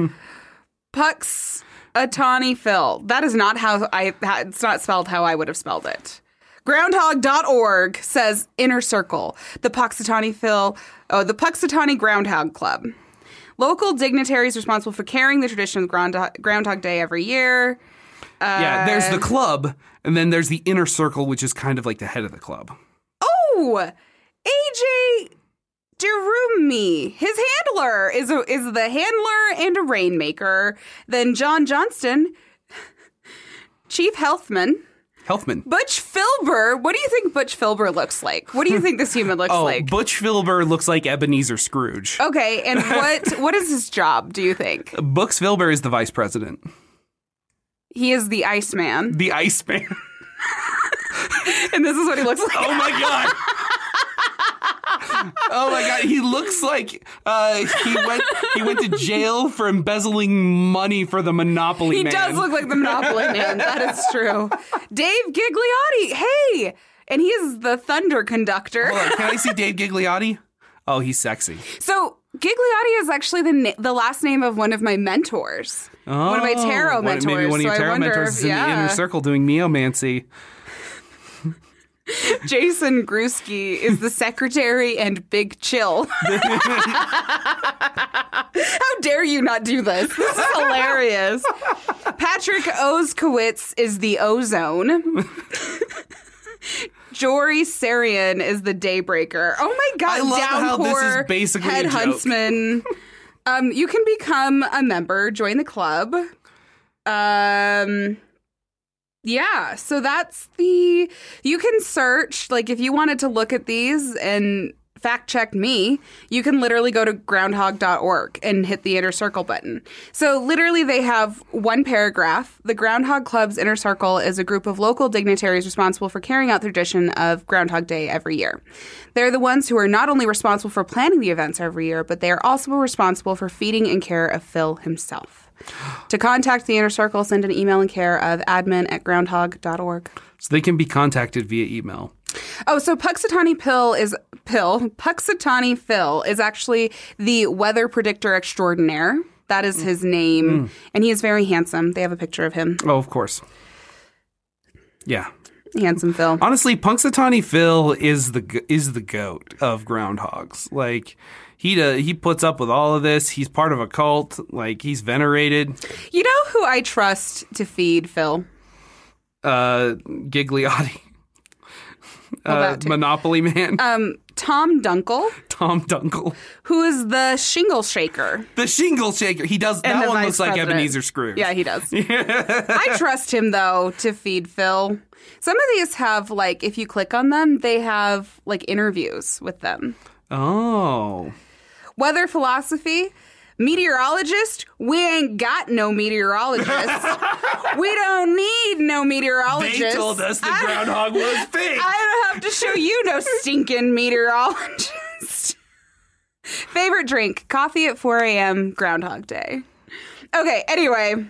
Punxsutawney Phil. That is not how it's not spelled how I would have spelled it. Groundhog.org says inner circle. The Punxsutawney Groundhog Club. Local dignitaries responsible for carrying the tradition of Groundhog Day every year. Yeah, there's the club, and then there's the inner circle, which is kind of like the head of the club. Oh, AJ Durumi. His handler is the handler and a rainmaker. Then John Johnston, Chief Healthman. Butch Filber. What do you think Butch Filber looks like? What do you think this human looks like? Butch Filber looks like Ebenezer Scrooge. Okay, and what is his job, do you think? Butch Filber is the vice president. He is the Iceman. The Iceman. And this is what he looks like. Oh my god. Oh my god, he looks like he went to jail for embezzling money for the Monopoly Man. He does look like the Monopoly Man. That is true. Dave Gigliotti. Hey, and he is the Thunder Conductor. Hold on, can I see Dave Gigliotti? Oh, he's sexy. So Gigliotti is actually the last name of one of my mentors. Oh, one of my tarot mentors. Maybe one of your so tarot mentors is in the inner circle doing meomancy. Jason Gruski is the secretary and Big Chill. How dare you not do this? This is hilarious. Patrick Oskowitz is the Ozone. Jory Sarian is the Daybreaker. Oh my god, I love Downpour, how this is basically Head a joke. Huntsman. You can become a member, join the club. Yeah, so that's you can search, like if you wanted to look at these and fact check me, you can literally go to groundhog.org and hit the inner circle button. So literally they have one paragraph. The Groundhog Club's Inner Circle is a group of local dignitaries responsible for carrying out the tradition of Groundhog Day every year. They're the ones who are not only responsible for planning the events every year, but they are also responsible for feeding and care of Phil himself. To contact the Inner Circle, send an email in care of admin@groundhog.org. So they can be contacted via email. Oh, so Puxatawny Phil is actually the weather predictor extraordinaire. That is his name. And he is very handsome. They have a picture of him. Oh, of course. Yeah. Handsome Phil. Honestly, Punxsutawney Phil is the goat of groundhogs. Like, he puts up with all of this. He's part of a cult. Like, he's venerated. You know who I trust to feed Phil? Gigliotti. Monopoly Man. Tom Dunkel. Tom Dunkel. Who is the shingle shaker. The shingle shaker. He does. And that the one vice looks like president. Ebenezer Scrooge. Yeah, he does. I trust him, though, to feed Phil. Some of these have, like, if you click on them, they have, like, interviews with them. Oh. Weather philosophy. Meteorologist, we ain't got no meteorologist. We don't need no meteorologist. They told us the groundhog was fake. I don't have to show you no stinking meteorologist. Favorite drink, coffee at 4 a.m., Groundhog Day. Okay, anyway.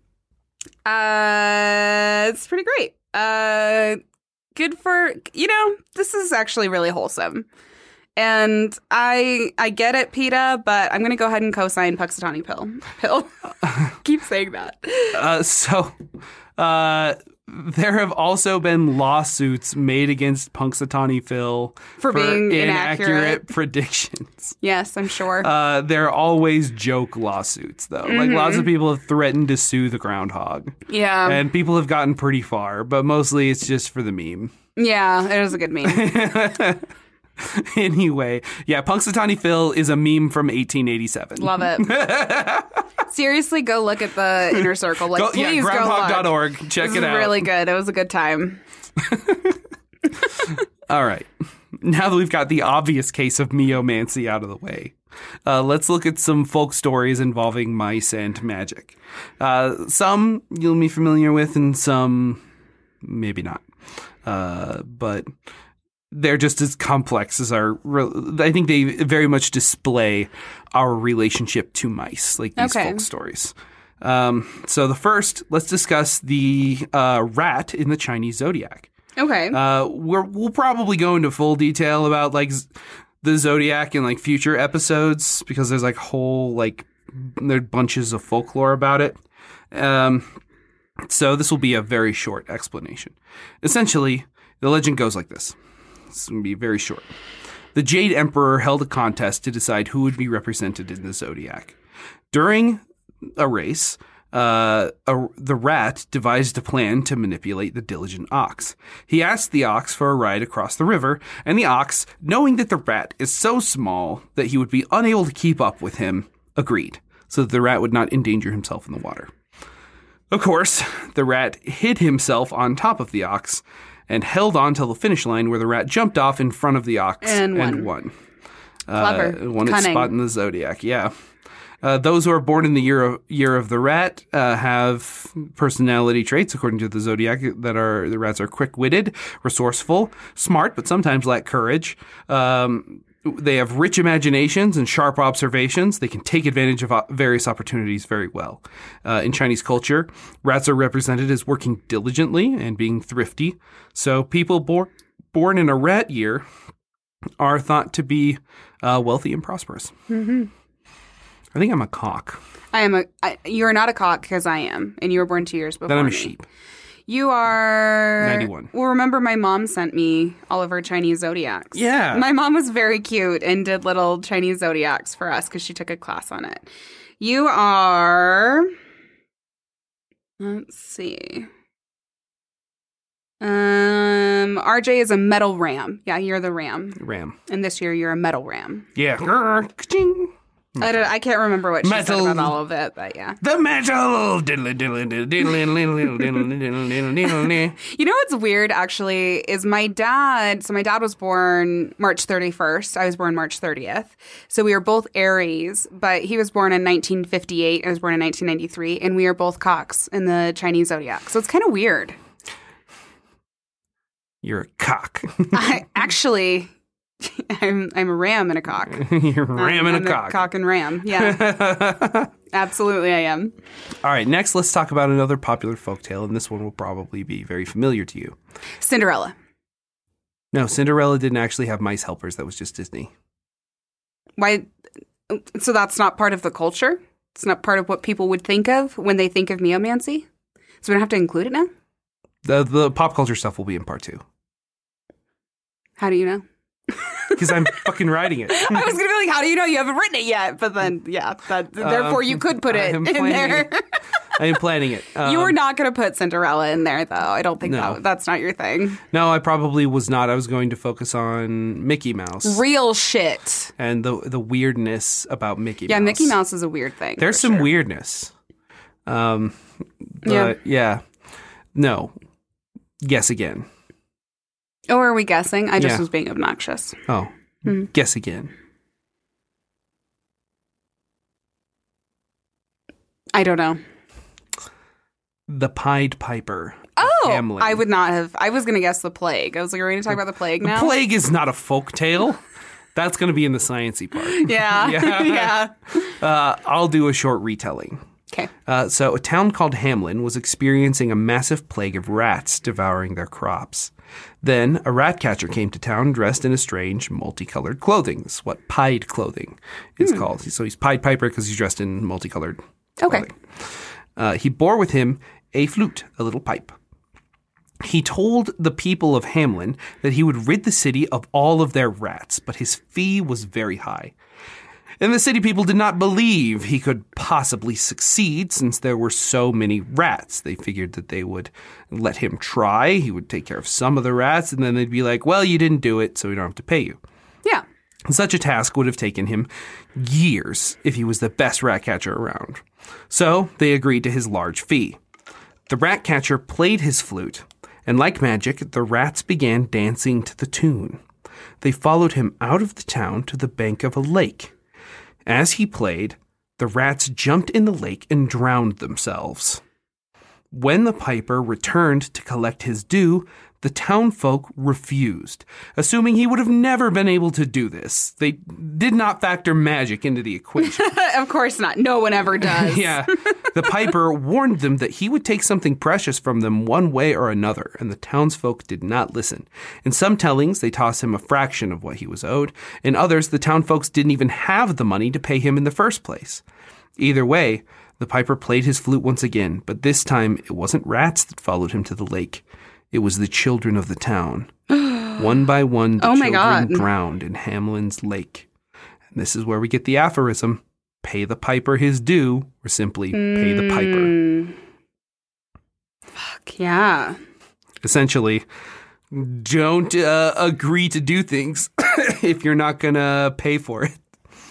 It's pretty great. Good for, this is actually really wholesome. And I get it, PETA, but I'm going to go ahead and co-sign Puxatawny Pill. Keep saying that. There have also been lawsuits made against Punxsutawney Phil for being inaccurate predictions. Yes, I'm sure. They're always joke lawsuits, though. Mm-hmm. Like, lots of people have threatened to sue the groundhog. Yeah. And people have gotten pretty far, but mostly it's just for the meme. Yeah, it is a good meme. Anyway, yeah, Punxsutawney Phil is a meme from 1887. Love it. Seriously, go look at the Inner Circle. Like, please go look. Groundhog.org. Check it out. Really good. It was a good time. All right. Now that we've got the obvious case of meomancy out of the way, let's look at some folk stories involving mice and magic. Some you'll be familiar with and some maybe not. But they're just as complex as I think they very much display our relationship to mice, like these folk stories. So the first, let's discuss the rat in the Chinese zodiac. Okay. We'll probably go into full detail about like the zodiac in like future episodes because there's like there are bunches of folklore about it. So this will be a very short explanation. Essentially, the legend goes like this. This is going to be very short. The Jade Emperor held a contest to decide who would be represented in the zodiac. During a race, the rat devised a plan to manipulate the diligent ox. He asked the ox for a ride across the river, and the ox, knowing that the rat is so small that he would be unable to keep up with him, agreed, so that the rat would not endanger himself in the water. Of course, the rat hid himself on top of the ox and held on till the finish line where the rat jumped off in front of the ox and won. Clever. Won its spot in the zodiac, yeah. Those who are born in the year of the rat have personality traits, according to the zodiac, the rats are quick-witted, resourceful, smart, but sometimes lack courage. They have rich imaginations and sharp observations. They can take advantage of various opportunities very well. In Chinese culture, rats are represented as working diligently and being thrifty. So people born in a rat year are thought to be wealthy and prosperous. Mm-hmm. I think I'm a cock. You're not a cock because I am, and you were born 2 years before me. Then I'm a sheep. You are 91. Well, remember my mom sent me all of her Chinese zodiacs. Yeah. My mom was very cute and did little Chinese zodiacs for us because she took a class on it. You are, let's see. RJ is a metal ram. Yeah, you're the ram. Ram. And this year you're a metal ram. Yeah. I can't remember what she said Metal. about all of it, but yeah. The metal. Diddly, diddly, diddly, diddly, diddly, diddly, diddly, diddly. You know what's weird, actually, is my dad. So my dad was born March 31st. I was born March 30th. So we were both Aries, but he was born in 1958. I was born in 1993, and we are both cocks in the Chinese zodiac. So it's kind of weird. You're a cock. I'm a ram and a cock. You're ramming I'm a cock. Cock and ram. Yeah. Absolutely, I am. All right, next let's talk about another popular folktale, and this one will probably be very familiar to you. Cinderella. No, Cinderella didn't actually have mice helpers. That was just Disney. Why? So that's not part of the culture? It's not part of what people would think of when they think of neomancy? So we don't have to include it now? The pop culture stuff will be in part 2. How do you know? Because I'm fucking writing it. I was going to be like, how do you know you haven't written it yet? But then, yeah, therefore you could put it in there. I am planning it. You were not going to put Cinderella in there, though. I don't think that's not your thing. No, I probably was not. I was going to focus on Mickey Mouse. Real shit. And the weirdness about Mickey Mouse. Yeah, Mickey Mouse is a weird thing. There's some weirdness. But yeah. No. Guess again. Oh, are we guessing? I just was being obnoxious. Oh, Guess again. I don't know. The Pied Piper. Oh, Hamlin. I would not have. I was going to guess the plague. I was like, are we going to talk about the plague now? The plague is not a folk tale. That's going to be in the sciencey part. Yeah. Yeah. I'll do a short retelling. Okay. So a town called Hamlin was experiencing a massive plague of rats devouring their crops. Then a rat catcher came to town dressed in a strange, multicolored clothing. This is what pied clothing is called. So he's Pied Piper because he's dressed in multicolored clothing. He bore with him a flute, a little pipe. He told the people of Hamlin that he would rid the city of all of their rats, but his fee was very high. And the city people did not believe he could possibly succeed since there were so many rats. They figured that they would let him try. He would take care of some of the rats, and then they'd be like, well, you didn't do it, so we don't have to pay you. Yeah. Such a task would have taken him years if he was the best rat catcher around. So they agreed to his large fee. The rat catcher played his flute, and like magic, the rats began dancing to the tune. They followed him out of the town to the bank of a lake. As he played, the rats jumped in the lake and drowned themselves. When the piper returned to collect his due, the townfolk refused, assuming he would have never been able to do this. They did not factor magic into the equation. Of course not. No one ever does. Yeah. The piper warned them that he would take something precious from them one way or another, and the townsfolk did not listen. In some tellings, they tossed him a fraction of what he was owed. In others, the townfolks didn't even have the money to pay him in the first place. Either way, the piper played his flute once again, but this time it wasn't rats that followed him to the lake. It was the children of the town. One by one, the children drowned in Hamlin's lake. And this is where we get the aphorism, pay the piper his due, or simply pay the piper. Fuck, yeah. Essentially, don't agree to do things if you're not going to pay for it.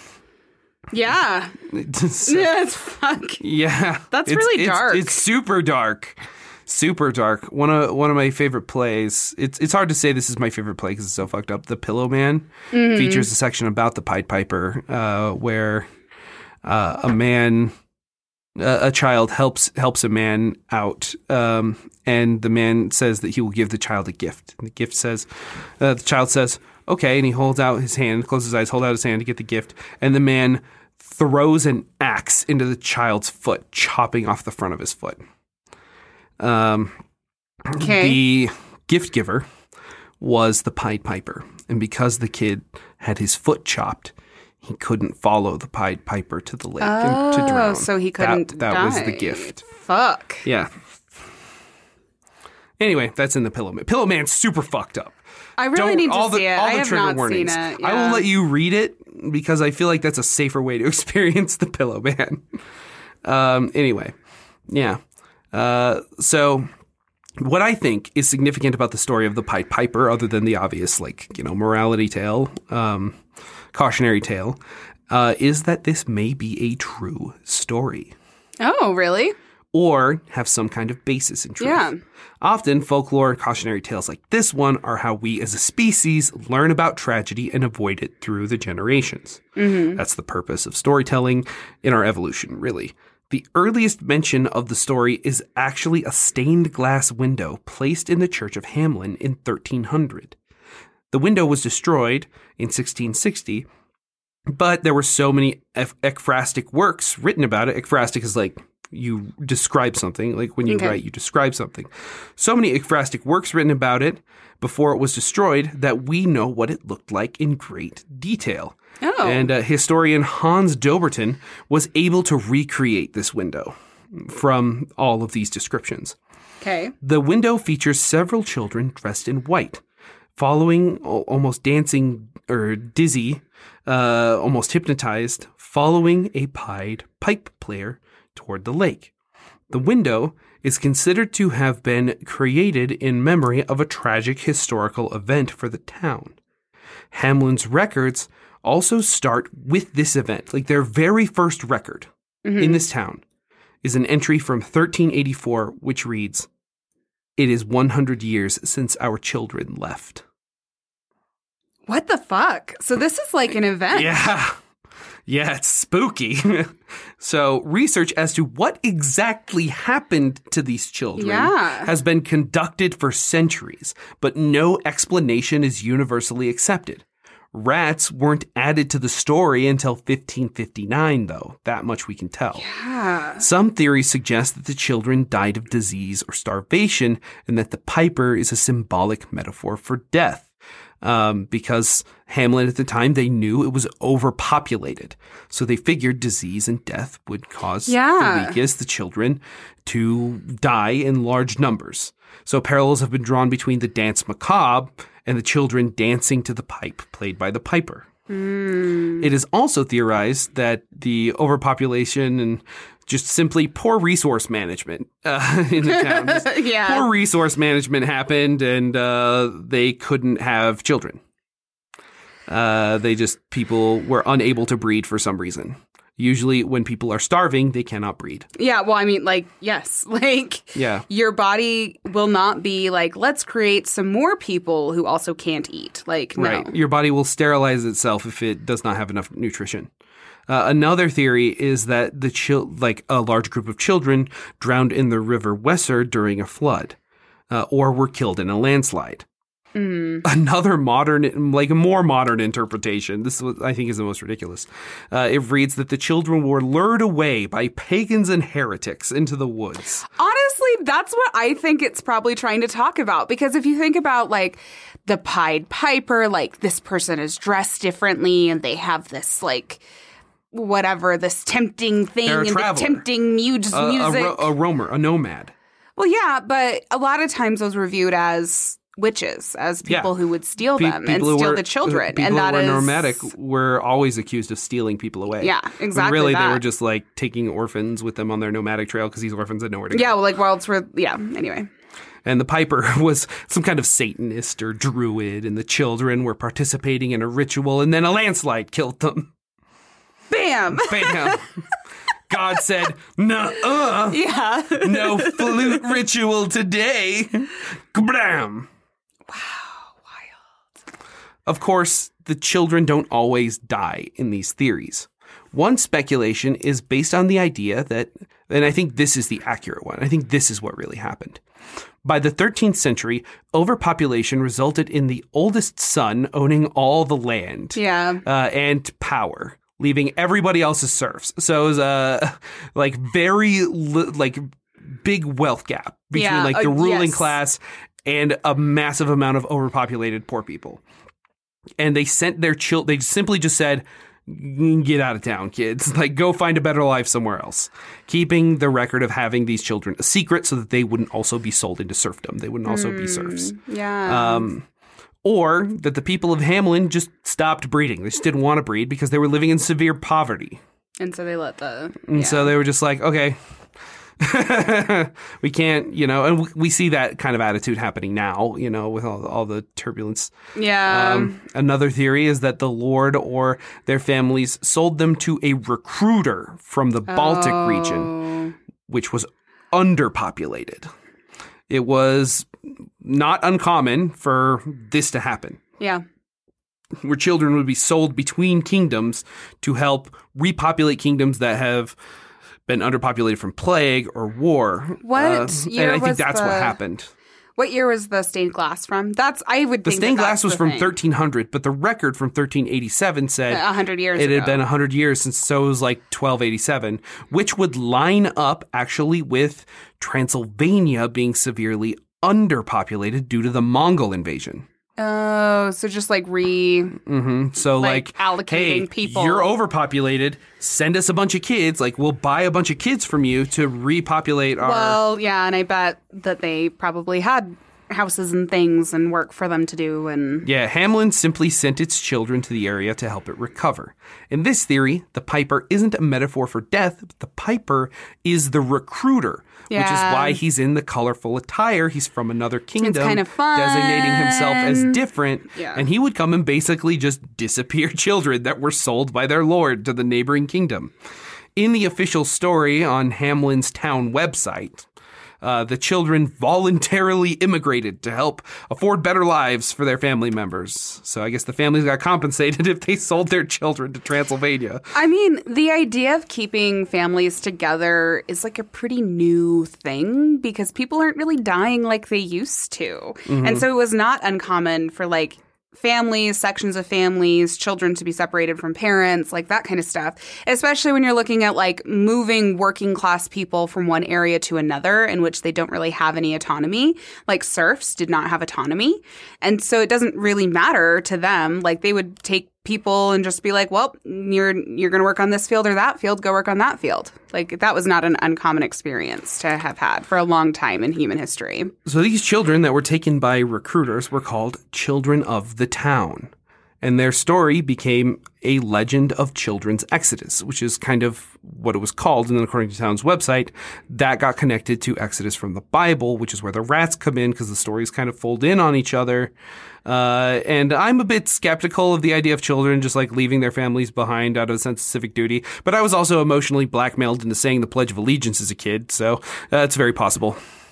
Yeah. Yeah, it's fuck. Yeah. That's really dark. It's super dark. Super dark. One of my favorite plays. It's hard to say this is my favorite play because it's so fucked up. The Pillow Man features a section about the Pied Piper where a child helps a man out, and the man says that he will give the child a gift. And the child says, okay, and he holds out his hand, closes his eyes, hold out his hand to get the gift, and the man throws an axe into the child's foot, chopping off the front of his foot. The gift giver was the Pied Piper, and because the kid had his foot chopped, he couldn't follow the Pied Piper to the lake and to drown. So he couldn't That die. was the gift. Fuck. Yeah. Anyway, that's in the Pillow Man. Pillow Man's super fucked up. I really need to see it. All I the have trigger not warnings. seen it. I will let you read it because I feel like that's a safer way to experience the Pillow Man. Anyway, yeah. So what I think is significant about the story of the Pied Piper, other than the obvious, morality tale, cautionary tale, is that this may be a true story. Oh, really? Or have some kind of basis in truth. Yeah. Often, folklore and cautionary tales like this one are how we as a species learn about tragedy and avoid it through the generations. Mm-hmm. That's the purpose of storytelling in our evolution, really. The earliest mention of the story is actually a stained glass window placed in the Church of Hamlin in 1300. The window was destroyed in 1660, but there were so many ekphrastic works written about it. Ekphrastic is like you describe something, like when you write, you describe something. So many ekphrastic works written about it before it was destroyed that we know what it looked like in great detail. Oh. And historian Hans Doberton was able to recreate this window from all of these descriptions. Okay. The window features several children dressed in white, following, almost dancing or dizzy, almost hypnotized, following a pied pipe player toward the lake. The window is considered to have been created in memory of a tragic historical event for the town. Hamlin's records also start with this event. Like their very first record in this town is an entry from 1384, which reads, "It is 100 years since our children left." What the fuck? So this is like an event. Yeah. Yeah, it's spooky. So research as to what exactly happened to these children has been conducted for centuries, but no explanation is universally accepted. Rats weren't added to the story until 1559, though. That much we can tell. Yeah. Some theories suggest that the children died of disease or starvation, and that the piper is a symbolic metaphor for death. Because Hamlin at the time, they knew it was overpopulated. So they figured disease and death would cause the weakest, the children, to die in large numbers. So parallels have been drawn between the dance macabre and the children dancing to the pipe played by the piper. It is also theorized that the overpopulation and just simply poor resource management in the town. Poor resource management happened, and they couldn't have children. People were unable to breed for some reason. Usually when people are starving, they cannot breed. Yeah, well, I mean, yes. Your body will not be like, let's create some more people who also can't eat. No. Right. Your body will sterilize itself if it does not have enough nutrition. Another theory is that a large group of children drowned in the River Weser during a flood, or were killed in a landslide. Another more modern interpretation, this I think is the most ridiculous. It reads that the children were lured away by pagans and heretics into the woods. Honestly, that's what I think it's probably trying to talk about. Because if you think about the Pied Piper, this person is dressed differently and they have this this tempting thing and the tempting music. A roamer, a nomad. Well, yeah, but a lot of times those were viewed as witches, as people who would steal them and steal the children. People and who were nomadic were always accused of stealing people away. Yeah, exactly. When really, they were just taking orphans with them on their nomadic trail because these orphans had nowhere to go. Yeah, anyway. And the piper was some kind of Satanist or druid, and the children were participating in a ritual, and then a landslide killed them. Bam! Bam! God said, "Nuh-uh. Yeah. No flute ritual today." Kablam! Wow, wild. Of course, the children don't always die in these theories. One speculation is based on the idea that, and I think this is the accurate one, I think this is what really happened. By the 13th century, overpopulation resulted in the oldest son owning all the land and power, leaving everybody else as serfs. So it was a big wealth gap between the ruling class and a massive amount of overpopulated poor people. And they sent their children, they simply just said, "Get out of town, kids. Go find a better life somewhere else." Keeping the record of having these children a secret so that they wouldn't also be sold into serfdom. They wouldn't also be serfs. Yeah. Or that the people of Hamlin just stopped breeding. They just didn't want to breed because they were living in severe poverty. And so they let so they were just like, okay, We can't, and we see that kind of attitude happening now, with all the turbulence. Yeah. Another theory is that the Lord or their families sold them to a recruiter from the Baltic region, which was underpopulated. It was not uncommon for this to happen. Yeah. Where children would be sold between kingdoms to help repopulate kingdoms that have been underpopulated from plague or war. What year and I think was that's what happened. What year was the stained glass from? I would think the stained glass was from thing. 1300, but the record from 1387 said 100 years it ago. had been 100 years since, so it was like 1287, which would line up actually with Transylvania being severely underpopulated due to the Mongol invasion. Oh, so just like So like allocating hey, people. You're overpopulated. Send us a bunch of kids. Like we'll buy a bunch of kids from you to repopulate our. Well, yeah, and I bet that they probably had houses and things and work for them to do. And yeah, Hamelin simply sent its children to the area to help it recover. In this theory, the piper isn't a metaphor for death, but the piper is the recruiter. Yeah. Which is why he's in the colorful attire. He's from another kingdom. It's kind of fun. Designating himself as different. Yeah. And he would come and basically just disappear children that were sold by their lord to the neighboring kingdom. In the official story on Hamelin's town website, the children voluntarily immigrated to help afford better lives for their family members. So I guess the families got compensated if they sold their children to Transylvania. I mean, the idea of keeping families together is like a pretty new thing because people aren't really dying like they used to. And so it was not uncommon for like families, sections of families, children to be separated from parents, like that kind of stuff, especially when you're looking at like moving working class people from one area to another in which they don't really have any autonomy. Like serfs did not have autonomy. And so it doesn't really matter to them. Like they would take people and just be like, well, you're going to work on this field or that field, go work on that field. Like that was not an uncommon experience to have had for a long time in human history. So these children that were taken by recruiters were called children of the town. And their story became a legend of children's exodus, which is kind of what it was called. And then according to Town's website, that got connected to Exodus from the Bible, which is where the rats come in because the stories kind of fold in on each other. And I'm a bit skeptical of the idea of children just like leaving their families behind out of a sense of civic duty. But I was also emotionally blackmailed into saying the Pledge of Allegiance as a kid. So it's very possible.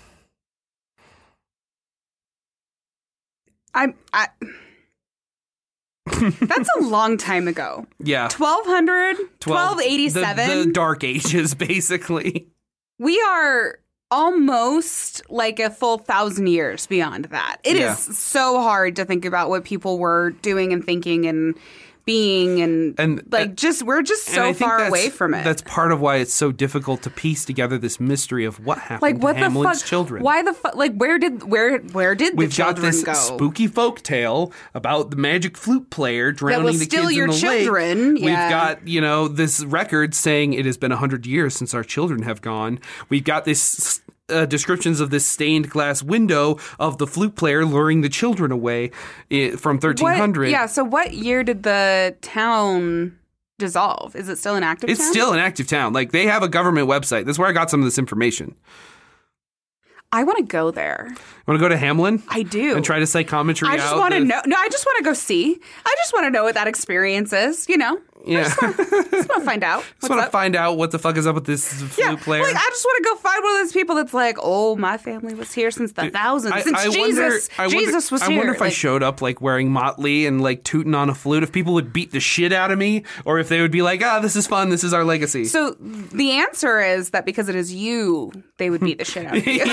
That's a long time ago. Yeah. 1200? 1287? The Dark Ages, basically. We are almost like a full 1,000 years beyond that. It is so hard to think about what people were doing and thinking and being and like we're just so far away from it. That's part of why it's so difficult to piece together this mystery of what happened like what to Hamelin's the fuck children. Why the fuck? Like where did the We've children got this go? spooky folk tale about the magic flute player drowning the kids your in the children. lake. Yeah. We've got this record saying it has been 100 years since our children have gone. We've got this descriptions of this stained glass window of the flute player luring the children away from 1300. So what year did the town dissolve? Is it still an active town? It's still an active town. Like, they have a government website. That's where I got some of this information. I want to go there. Want to go to Hamelin? I do. And try to psychometry out? I just want to know. No, I just want to go see. I just want to know what that experience is, Yeah. I just want to find out. Just want to find out what the fuck is up with this flute player. Like, I just want to go find one of those people that's like, oh, my family was here since the thousands. Since Jesus was here. I wonder if I showed up like wearing motley and like tooting on a flute, if people would beat the shit out of me, or if they would be like, this is fun, this is our legacy. So the answer is that because it is you, they would beat the shit out of you.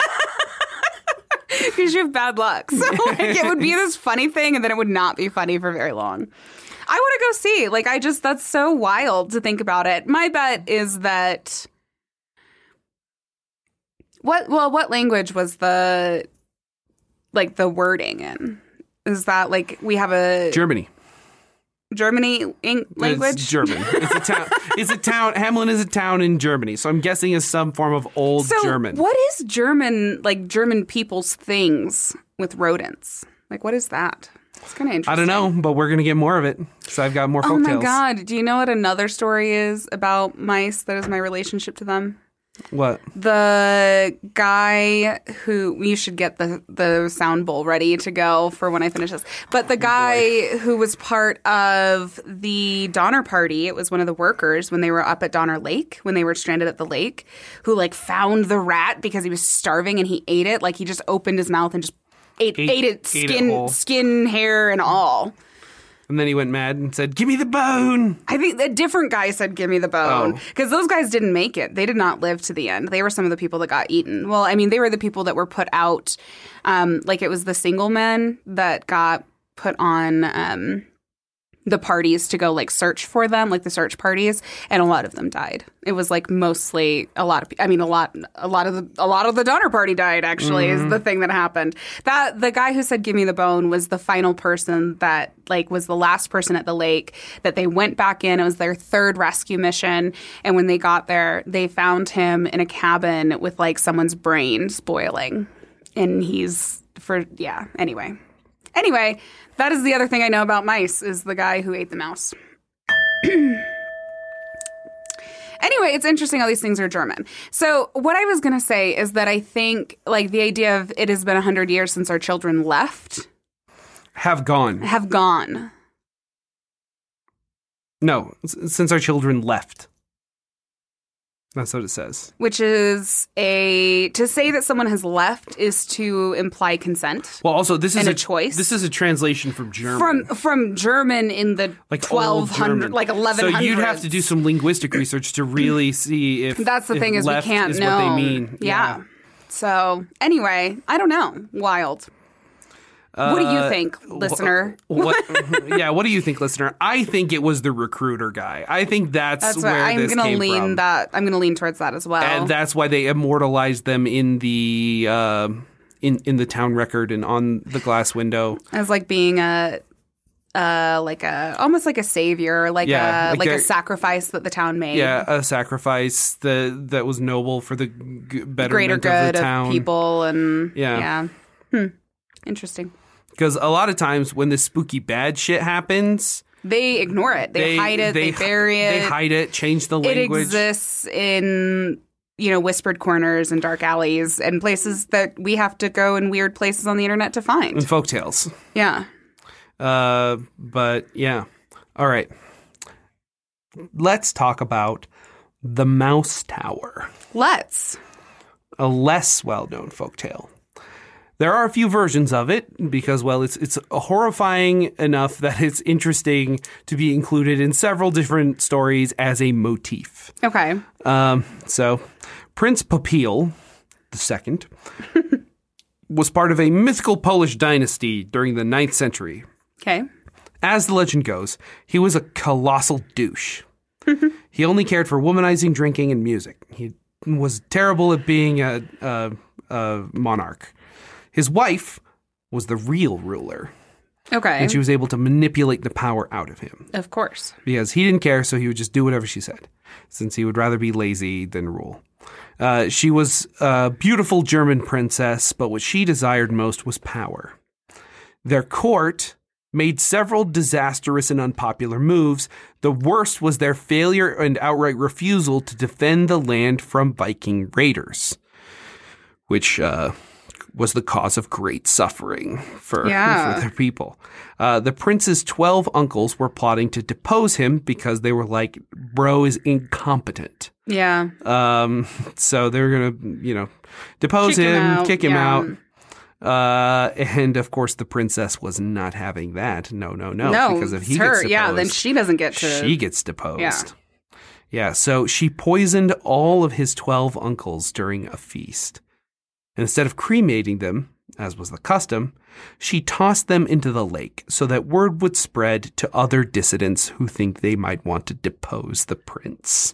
Because you have bad luck. So like, it would be this funny thing, and then it would not be funny for very long. I want to go see. Like, that's so wild to think about it. My bet is that... What language was the wording in? Is that, like, we have a... Germany language? It's German. It's a town. Hamelin is a town in Germany. So I'm guessing it's some form of old German. What is German people's things with rodents? Like, what is that? It's kind of interesting. I don't know, but we're going to get more of it. So I've got more folktales. Oh my God. Do you know what another story is about mice that is my relationship to them? What? The guy who you should get the sound bowl ready to go for when I finish this. But the guy who was part of the Donner Party, it was one of the workers when they were up at Donner Lake, when they were stranded at the lake, who like found the rat because he was starving and he ate it. Like he just opened his mouth and just ate it, skin, hair, and all. And then he went mad and said, "Give me the bone." I think a different guy said, "Give me the bone." Because those guys didn't make it. They did not live to the end. They were some of the people that got eaten. Well, I mean, they were the people that were put out. Like it was the single men that got put on the parties to go like search for them, like the search parties, and a lot of them died. It was like mostly a lot of the Donner Party died. Actually, is the thing that happened. That the guy who said "Give me the bone" was the final person that like was the last person at the lake that they went back in. It was their third rescue mission, and when they got there, they found him in a cabin with like someone's brains boiling, and Anyway, that is the other thing I know about mice, is the guy who ate the mouse. Anyway, it's interesting how these things are German. So what I was going to say is that I think like the idea of it has been 100 years since our children left. Have gone. No, since our children left. That's what it says. Which is to say that someone has left is to imply consent. Well, also this is a choice. This is a translation from German. From German in the like 1200, like 1100s. So you'd have to do some linguistic research to really see if that's the thing is we can't know what they mean. Yeah. So anyway, I don't know. Wild. What do you think, listener? What do you think, listener? I think it was the recruiter guy. I think that's where this came from. I'm going to lean towards that as well. And that's why they immortalized them in the in the town record and on the glass window as like being almost like a savior, like a sacrifice that the town made. Yeah, a sacrifice that was noble for the betterment greater good of the town. Of people and Interesting. Because a lot of times when this spooky bad shit happens, they ignore it. They hide it. They bury it. They hide it. Change the language. It exists in whispered corners and dark alleys and places that we have to go in weird places on the internet to find. And folktales. Yeah. But yeah. All right. Let's talk about the Mouse Tower. Let's. A less well-known folktale. There are a few versions of it because, well, it's horrifying enough that it's interesting to be included in several different stories as a motif. Okay. So, Prince Popiel II was part of a mythical Polish dynasty during the 9th century. Okay. As the legend goes, he was a colossal douche. He only cared for womanizing, drinking, and music. He was terrible at being a monarch. His wife was the real ruler. Okay. And she was able to manipulate the power out of him. Of course. Because he didn't care, so he would just do whatever she said, since he would rather be lazy than rule. She was a beautiful German princess, but what she desired most was power. Their court made several disastrous and unpopular moves. The worst was their failure and outright refusal to defend the land from Viking raiders, which was the cause of great suffering for their people. The prince's 12 uncles were plotting to depose him because they were like, bro is incompetent. Yeah. So they were going to, depose him, kick him out. And of course, the princess was not having that. No. Because if he gets deposed, then she doesn't get to. She gets deposed. Yeah. So she poisoned all of his 12 uncles during a feast. And instead of cremating them, as was the custom, she tossed them into the lake so that word would spread to other dissidents who think they might want to depose the prince.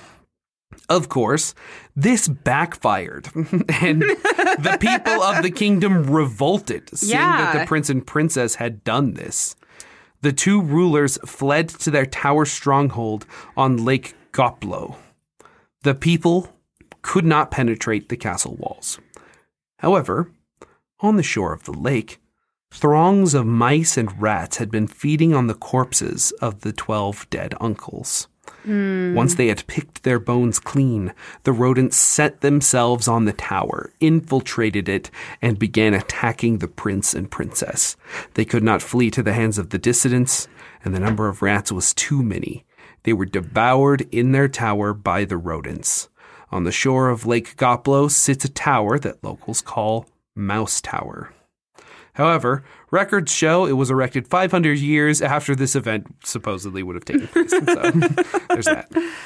Of course, this backfired, and the people of the kingdom revolted, seeing that the prince and princess had done this. The two rulers fled to their tower stronghold on Lake Goplo. The people could not penetrate the castle walls. However, on the shore of the lake, throngs of mice and rats had been feeding on the corpses of the 12 dead uncles. Once they had picked their bones clean, the rodents set themselves on the tower, infiltrated it, and began attacking the prince and princess. They could not flee to the hands of the dissidents, and the number of rats was too many. They were devoured in their tower by the rodents. On the shore of Lake Goplo sits a tower that locals call Mouse Tower. However, records show it was erected 500 years after this event supposedly would have taken place. So, there's that.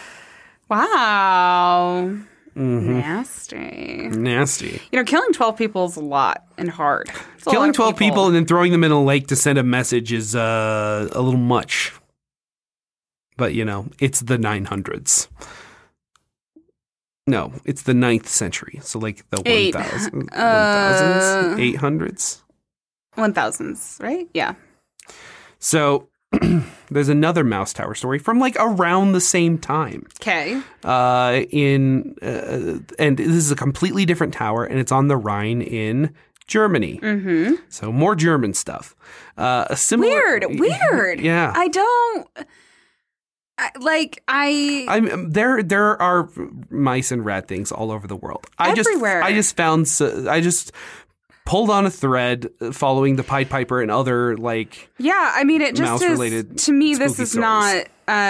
Wow. Nasty. Nasty. You know, killing 12 people is a lot and hard. It's a Killing lot of 12 people and then throwing them in a lake to send a message is a little much. But, you know, it's the 900s. No, it's the 9th century. So, like, the 1000s, 800s. 1000s, right? Yeah. So, there's another Mouse Tower story from, like, around the same time. Okay. And this is a completely different tower, and it's on the Rhine in Germany. Mm-hmm. So, more German stuff. A similar... Weird. Yeah. There are mice and rat things all over the world. Everywhere. I just pulled on a thread following the Pied Piper and other Yeah, I mean, it just mouse-related is, to me, this is stories. not,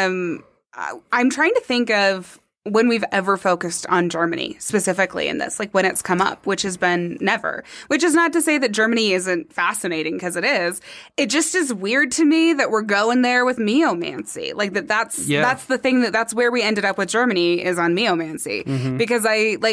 I'm trying to think of when we've ever focused on Germany specifically in this, like when it's come up, which has been never, which is not to say that Germany isn't fascinating, because it is. It just is weird to me that we're going there with meomancy. Like that's the thing that's where we ended up with Germany is on meomancy. Mm-hmm. Because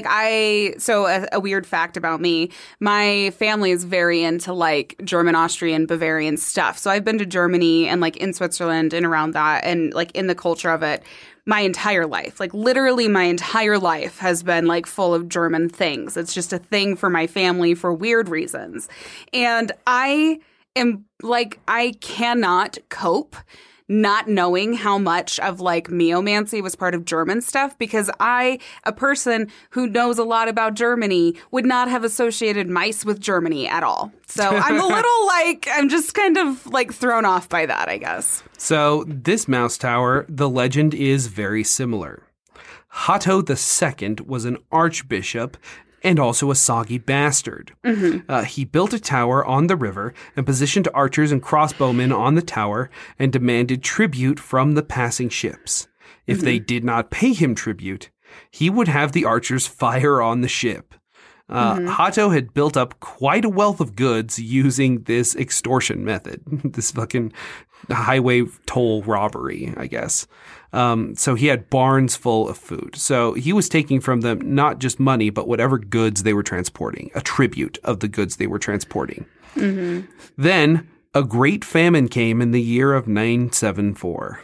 a weird fact about me, my family is very into like German, Austrian, Bavarian stuff. So I've been to Germany and like in Switzerland and around that and like in the culture of it. My entire life, like literally my entire life has been like full of German things. It's just a thing for my family for weird reasons. And I am like, I cannot cope not knowing how much of like meomancy was part of German stuff, because a person who knows a lot about Germany would not have associated mice with Germany at all. So I'm a little I'm just kind of like thrown off by that, I guess. So this Mouse Tower, the legend is very similar. Hatto II was an archbishop and also a soggy bastard. Mm-hmm. He built a tower on the river and positioned archers and crossbowmen on the tower and demanded tribute from the passing ships. If they did not pay him tribute, he would have the archers fire on the ship. Hatto had built up quite a wealth of goods using this extortion method, this fucking highway toll robbery, I guess. So he had barns full of food. So he was taking from them not just money, but whatever goods they were transporting, a tribute of the goods they were transporting. Mm-hmm. Then a great famine came in the year of 974.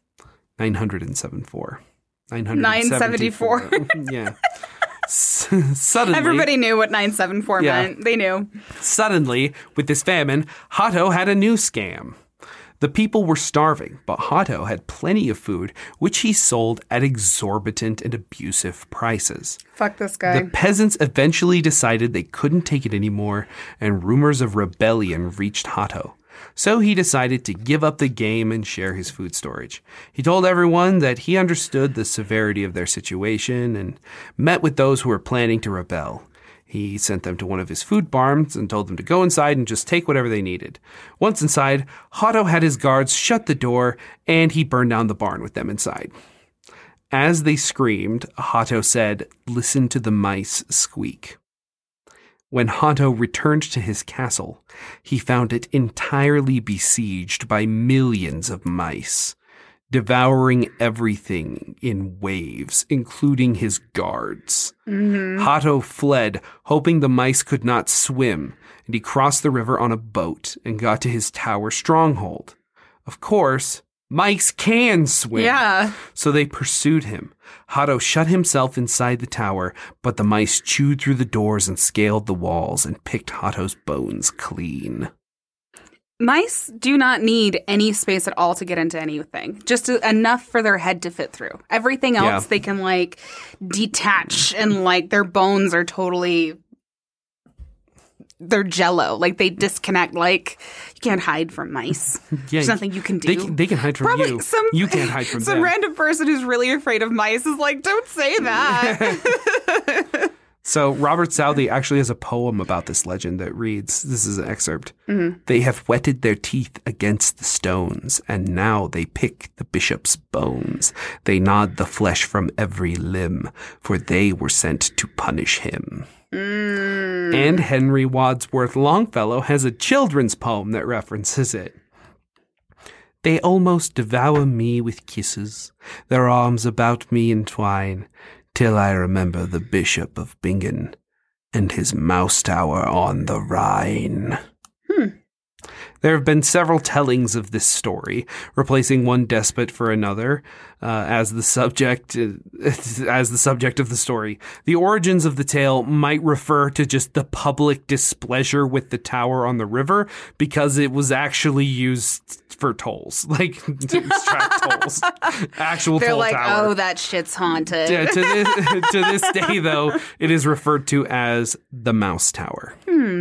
974. 974. Yeah. Suddenly, everybody knew what 974 meant. They knew. Suddenly, with this famine, Hatto had a new scam. The people were starving, but Hatto had plenty of food, which he sold at exorbitant and abusive prices. Fuck this guy. The peasants eventually decided they couldn't take it anymore, and rumors of rebellion reached Hatto. So he decided to give up the game and share his food storage. He told everyone that he understood the severity of their situation and met with those who were planning to rebel. He sent them to one of his food barns and told them to go inside and just take whatever they needed. Once inside, Hatto had his guards shut the door and he burned down the barn with them inside. As they screamed, Hatto said, "Listen to the mice squeak." When Hatto returned to his castle, he found it entirely besieged by millions of mice, devouring everything in waves, including his guards. Mm-hmm. Hatto fled, hoping the mice could not swim, and he crossed the river on a boat and got to his tower stronghold. Of course, mice can swim. Yeah. So they pursued him. Hatto shut himself inside the tower, but the mice chewed through the doors and scaled the walls and picked Hatto's bones clean. Mice do not need any space at all to get into anything. Just enough for their head to fit through. Everything else they can, detach and, their bones are totally they're jello. Like, they disconnect. Like, you can't hide from mice. There's nothing you can do. They can hide from Probably you. Some, you can't hide from some them. random person who's really afraid of mice is like, don't say that. So Robert Southey actually has a poem about this legend that reads, this is an excerpt. They have whetted their teeth against the stones, and now they pick the bishop's bones. They gnawed the flesh from every limb, for they were sent to punish him. And Henry Wadsworth Longfellow has a children's poem that references it. They almost devour me with kisses, their arms about me entwine, till I remember the Bishop of Bingen and his mouse tower on the Rhine. There have been several tellings of this story, replacing one despot for another as the subject of the story. The origins of the tale might refer to just the public displeasure with the tower on the river, because it was actually used for tolls, like to extract tolls. Actual They're toll like, tower. oh, that shit's haunted. Yeah, to this day, though, it is referred to as the Mouse Tower.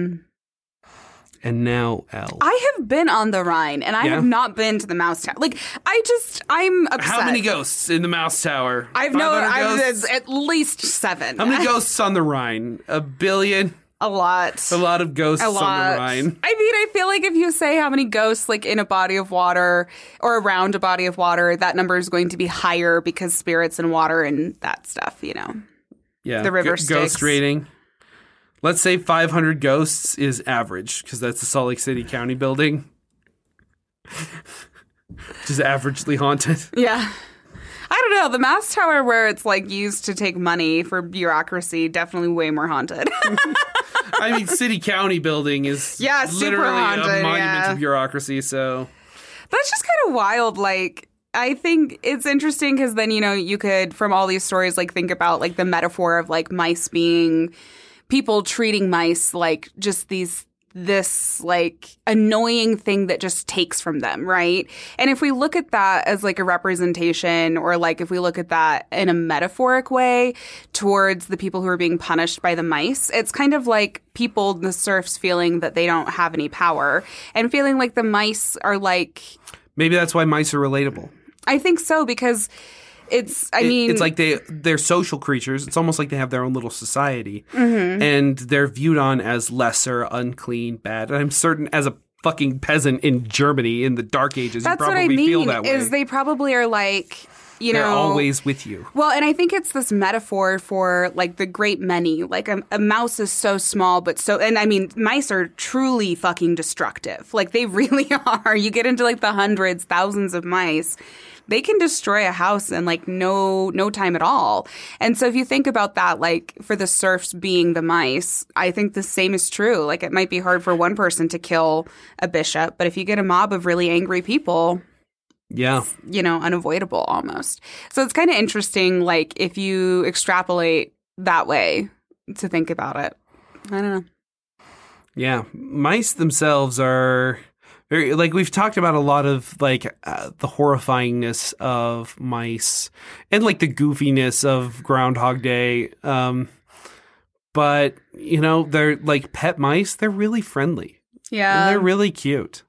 And now, Elle. I have been on the Rhine, and I Yeah? have not been to the Mouse Tower. Like, I'm upset. How many ghosts in the Mouse Tower? I've 500 ghosts? at least 7. How many ghosts on the Rhine? 1 billion? A lot. A lot of ghosts A on lot. the Rhine. I mean, I feel like if you say how many ghosts like in a body of water or around a body of water, that number is going to be higher because spirits and water and that stuff, you know. Yeah. The river Ghost Styx. rating. Let's say 500 ghosts is average, because that's the Salt Lake City County building. Just averagely haunted. Yeah. I don't know. The Mouse Tower, where it's like used to take money for bureaucracy, definitely way more haunted. I mean, City County building is Yeah, super literally haunted, a monument yeah. to bureaucracy, so... That's just kind of wild. Like, I think it's interesting because then, you know, you could, from all these stories, like think about like the metaphor of like mice being, people treating mice like just this like annoying thing that just takes from them, right? And if we look at that as like a representation, or like if we look at that in a metaphoric way towards the people who are being punished by the mice, it's kind of like people, the serfs, feeling that they don't have any power and feeling like the mice are like... Maybe that's why mice are relatable. I think so, because it's like they're social creatures. It's almost like they have their own little society, and they're viewed on as lesser, unclean, bad. And I'm certain, as a fucking peasant in Germany in the Dark Ages, that's you probably what I mean, feel that way. is they probably are like, you They're know, always with you. Well, and I think it's this metaphor for like the great many. Like a mouse is so small, but so, and I mean, mice are truly fucking destructive. Like they really are. You get into like the hundreds, thousands of mice. They can destroy a house in like no time at all. And so if you think about that, like for the serfs being the mice, I think the same is true. Like it might be hard for one person to kill a bishop, but if you get a mob of really angry people, Yeah. you know, unavoidable almost. So it's kind of interesting, like if you extrapolate that way to think about it. I don't know. Yeah. Mice themselves are very, like, we've talked about a lot of like the horrifyingness of mice and like the goofiness of Groundhog Day. But, you know, they're like pet mice. They're really friendly. Yeah. And they're really cute.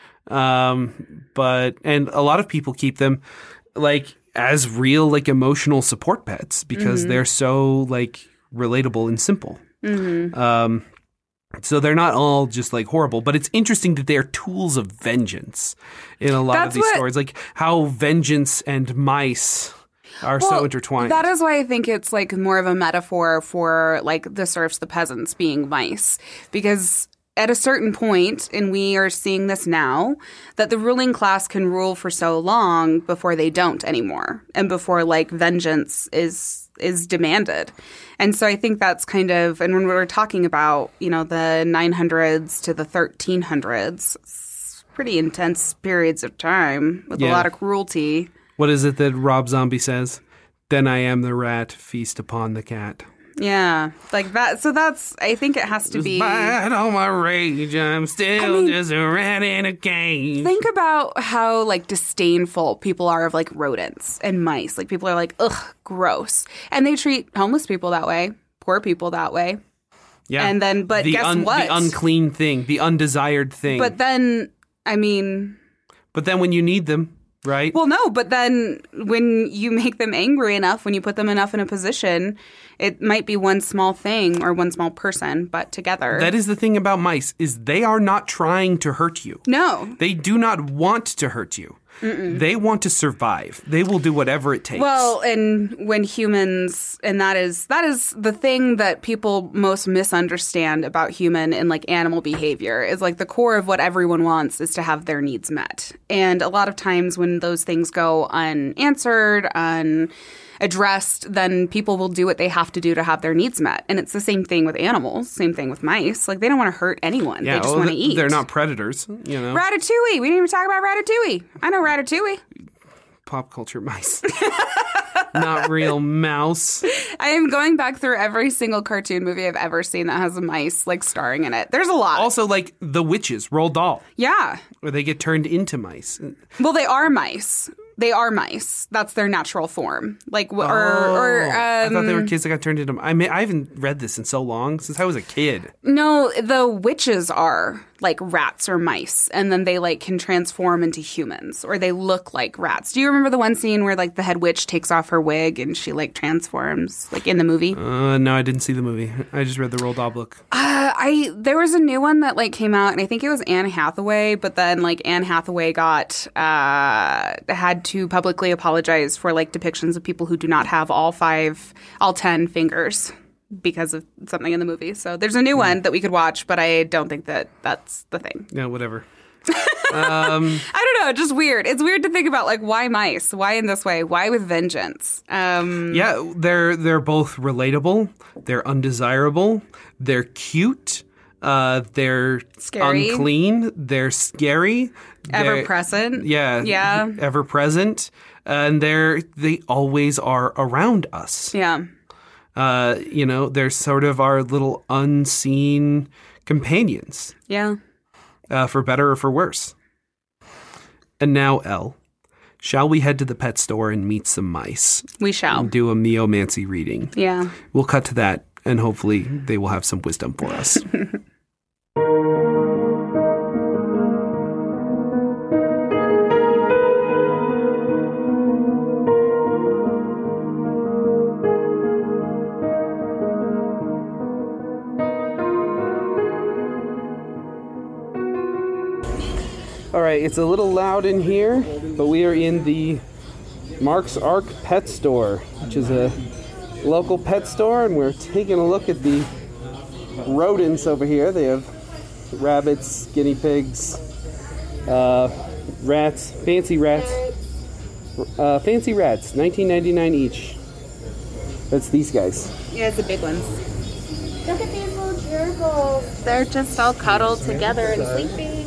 But a lot of people keep them like as real, like emotional support pets because they're so like relatable and simple. So they're not all just like horrible, but it's interesting that they are tools of vengeance in a lot of these stories, like how vengeance and mice are so intertwined. That is why I think it's like more of a metaphor for like the serfs, the peasants being mice, because at a certain point, and we are seeing this now, that the ruling class can rule for so long before they don't anymore, and before like vengeance is demanded. And so I think that's kind of, and when we're talking about, you know, the 900s to the 1300s, it's pretty intense periods of time with a lot of cruelty. What is it that Rob Zombie says? Then I am the rat, feast upon the cat. Yeah, like that. So that's, I think it has to be. Despite all my rage, I'm still just a rat in a cage. Think about how like disdainful people are of like rodents and mice. Like people are like, ugh, gross. And they treat homeless people that way, poor people that way. Yeah. And then, but guess what? The unclean thing, the undesired thing. But then, I mean... But then when you need them, right? Well, no, but then when you make them angry enough, when you put them enough in a position, it might be one small thing or one small person, but together. That is the thing about mice, is they are not trying to hurt you. No. They do not want to hurt you. Mm-mm. They want to survive. They will do whatever it takes. Well, and when humans, and that is the thing that people most misunderstand about human and like animal behavior is like the core of what everyone wants is to have their needs met. And a lot of times when those things go unanswered, unaddressed, then people will do what they have to do to have their needs met. And it's the same thing with animals, same thing with mice. Like they don't want to hurt anyone. Yeah, they just want to eat. They're not predators, you know. Ratatouille. We didn't even talk about Ratatouille. I know Ratatouille. Pop culture mice. Not real mouse. I am going back through every single cartoon movie I've ever seen that has a mice like starring in it. There's a lot. Also, like the witches, Roald Dahl. Yeah. Where they get turned into mice. Well, they are mice. They are mice. That's their natural form. Like, I thought they were kids that got turned into. I haven't read this in so long, since I was a kid. No, the witches are like rats or mice, and then they like can transform into humans, or they look like rats. Do you remember the one scene where like the head witch takes off her wig and she like transforms, like in the movie? No, I didn't see the movie. I just read the Roald Dahl book. There was a new one that like came out, and I think it was Anne Hathaway, but then like Anne Hathaway had to publicly apologize for like depictions of people who do not have all 10 fingers because of something in the movie. So there's a new one that we could watch, but I don't think that that's the thing. Yeah, whatever. I don't know. Just weird. It's weird to think about like why mice? Why in this way? Why with vengeance? Yeah, they're both relatable. They're undesirable. They're cute. They're scary. Unclean. They're scary. Ever present. Yeah. Ever present. And they always are around us. Yeah. They're sort of our little unseen companions. Yeah. For better or for worse. And now, Elle, shall we head to the pet store and meet some mice? We shall. And do a Meomancy reading. Yeah. We'll cut to that, and hopefully they will have some wisdom for us. All right, it's a little loud in here, but we are in the Mark's Ark Pet Store, which is a local pet store, and we're taking a look at the rodents over here. They have rabbits, guinea pigs, rats, fancy rats, $19.99 each. That's these guys. Yeah, it's the big ones. Look at these little gerbils. They're just all cuddled together and sleeping.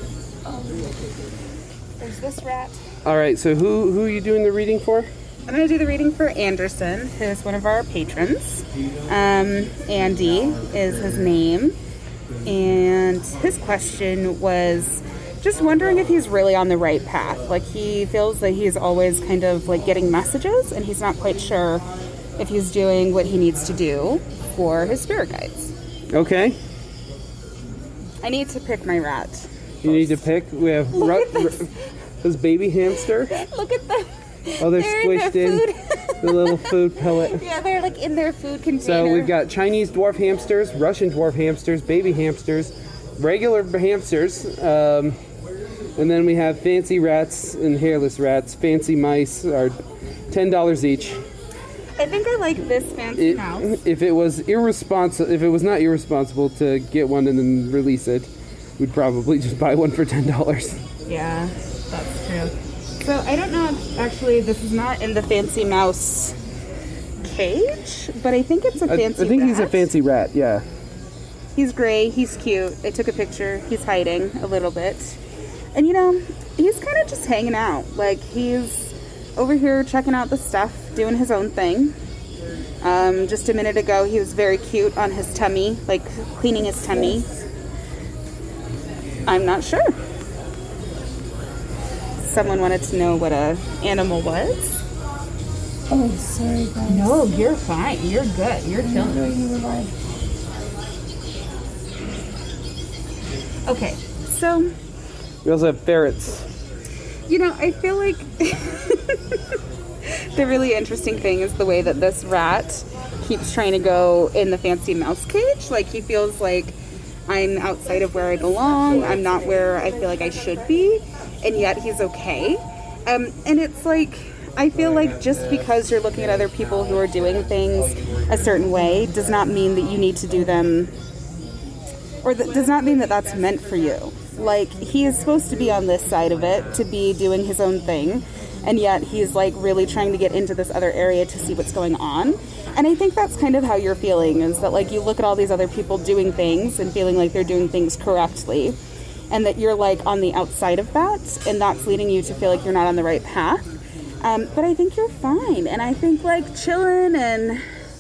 There's this rat. All right, so who are you doing the reading for? I'm going to do the reading for Anderson, who's one of our patrons. Andy is his name. And his question was just wondering if he's really on the right path. Like, he feels that he's always kind of like getting messages, and he's not quite sure if he's doing what he needs to do for his spirit guides. Okay. I need to pick my rat. You need to pick. We have this baby hamster. Look at them. Oh, they're squished in the little food pellet. Yeah, they're like in their food container. So we've got Chinese dwarf hamsters, Russian dwarf hamsters, baby hamsters, regular hamsters, and then we have fancy rats and hairless rats. Fancy mice are $10 each. I think I like this fancy mouse. If it was not irresponsible to get one and then release it, we'd probably just buy one for $10. Yeah, that's true. So I don't know if actually this is not in the fancy mouse cage, but I think it's a fancy rat. I think he's a fancy rat, yeah. He's gray, he's cute. I took a picture. He's hiding a little bit. And he's kind of just hanging out. Like, he's over here checking out the stuff, doing his own thing. Just a minute ago, he was very cute on his tummy, like cleaning his tummy. I'm not sure. Someone wanted to know what a animal was. Oh, sorry, guys. No, you're fine. You're good. You're I chilling. didn't know you were live. Okay, so, We also have ferrets. I feel like the really interesting thing is the way that this rat keeps trying to go in the fancy mouse cage. Like, he feels like I'm outside of where I belong. I'm not where I feel like I should be. And yet he's okay. And it's like, I feel like just because you're looking at other people who are doing things a certain way does not mean that you need to do them, or does not mean that that's meant for you. Like, he is supposed to be on this side of it, to be doing his own thing, and yet he's like really trying to get into this other area to see what's going on. And I think that's kind of how you're feeling, is that like you look at all these other people doing things and feeling like they're doing things correctly, and that you're like on the outside of that, and that's leading you to feel like you're not on the right path. But I think you're fine, and I think like chilling and,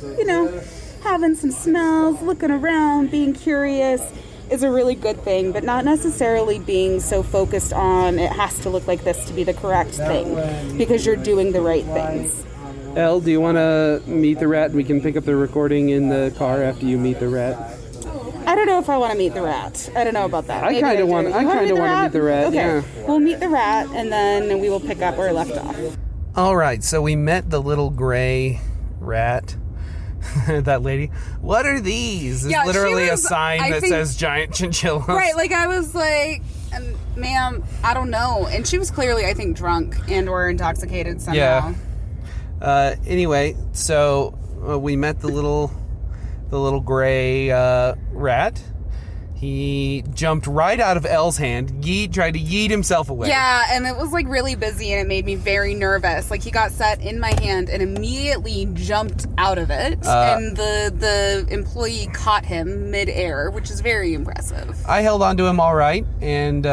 having some smells, looking around, being curious is a really good thing, but not necessarily being so focused on it has to look like this to be the correct thing, because you're doing the right things. Elle, do you want to meet the rat? We can pick up the recording in the car after you meet the rat. I don't know if I want to meet the rat. I don't know about that. I kind of want to meet the rat. Okay, yeah. We'll meet the rat, and then we will pick up where we left off. All right, so we met the little gray rat. That lady. What are these? It's literally a sign that says giant chinchillas. Right, like I was like, ma'am, I don't know. And she was clearly, I think, drunk and or intoxicated somehow. Yeah. Anyway, so we met the little gray rat. He jumped right out of Elle's hand, tried to yeet himself away. Yeah, and it was like really busy and it made me very nervous. Like he got set in my hand and immediately jumped out of it. And the employee caught him midair, which is very impressive. I held on to him all right, and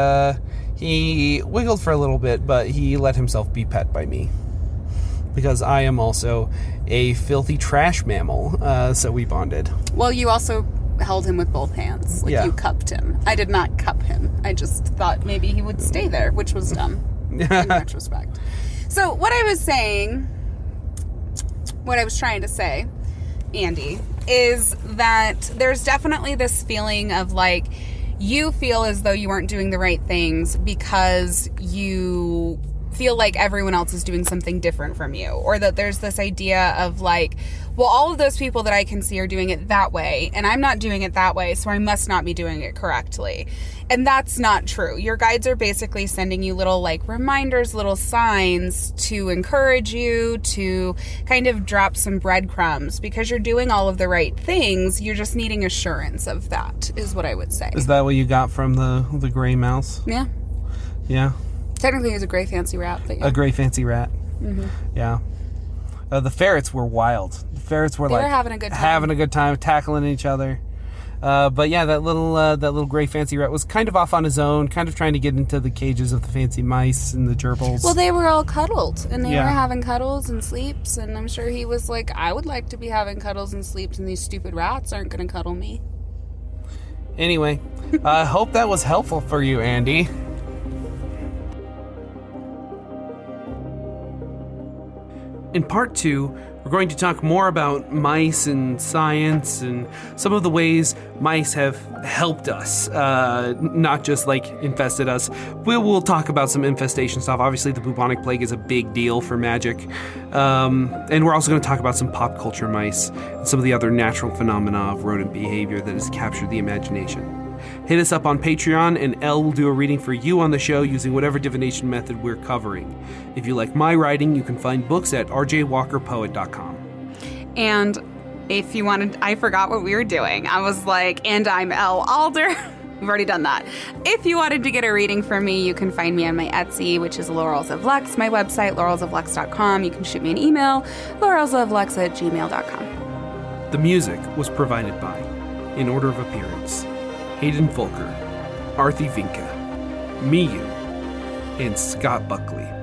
he wiggled for a little bit, but he let himself be pet by me. Because I am also a filthy trash mammal, so we bonded. Well, you also held him with both hands. Like, you cupped him. I did not cup him. I just thought maybe he would stay there, which was dumb in retrospect. So what I was trying to say, Andy, is that there's definitely this feeling of like you feel as though you aren't doing the right things because you feel like everyone else is doing something different from you, or that there's this idea of like, well, all of those people that I can see are doing it that way, and I'm not doing it that way, so I must not be doing it correctly. And that's not true. Your guides are basically sending you little like reminders, little signs to encourage you, to kind of drop some breadcrumbs, because you're doing all of the right things. You're just needing assurance of that, is what I would say. Is that what you got from the gray mouse? Yeah. Yeah. Technically, it was a gray fancy rat. But yeah. A gray fancy rat. Mm-hmm. Yeah. The ferrets were wild. The ferrets were having a good time, tackling each other. But yeah, that little gray fancy rat was kind of off on his own, kind of trying to get into the cages of the fancy mice and the gerbils. Well, they were all cuddled, and they were having cuddles and sleeps, and I'm sure he was like, I would like to be having cuddles and sleeps, and these stupid rats aren't going to cuddle me. Anyway, I hope that was helpful for you, Andy. In part 2, we're going to talk more about mice and science and some of the ways mice have helped us, not just like infested us. We'll talk about some infestation stuff. Obviously, the bubonic plague is a big deal for magic. And we're also going to talk about some pop culture mice and some of the other natural phenomena of rodent behavior that has captured the imagination. Hit us up on Patreon, and Elle will do a reading for you on the show using whatever divination method we're covering. If you like my writing, you can find books at rjwalkerpoet.com. And if you wanted, I forgot what we were doing. I was like, and I'm Elle Alder. We've already done that. If you wanted to get a reading from me, you can find me on my Etsy, which is Laurels of Lux, my website, laurelsoflux.com. You can shoot me an email, laurelsoflux@gmail.com. The music was provided by, in order of appearance, Hayden Volker, Arthi Vinca, Miyu, and Scott Buckley.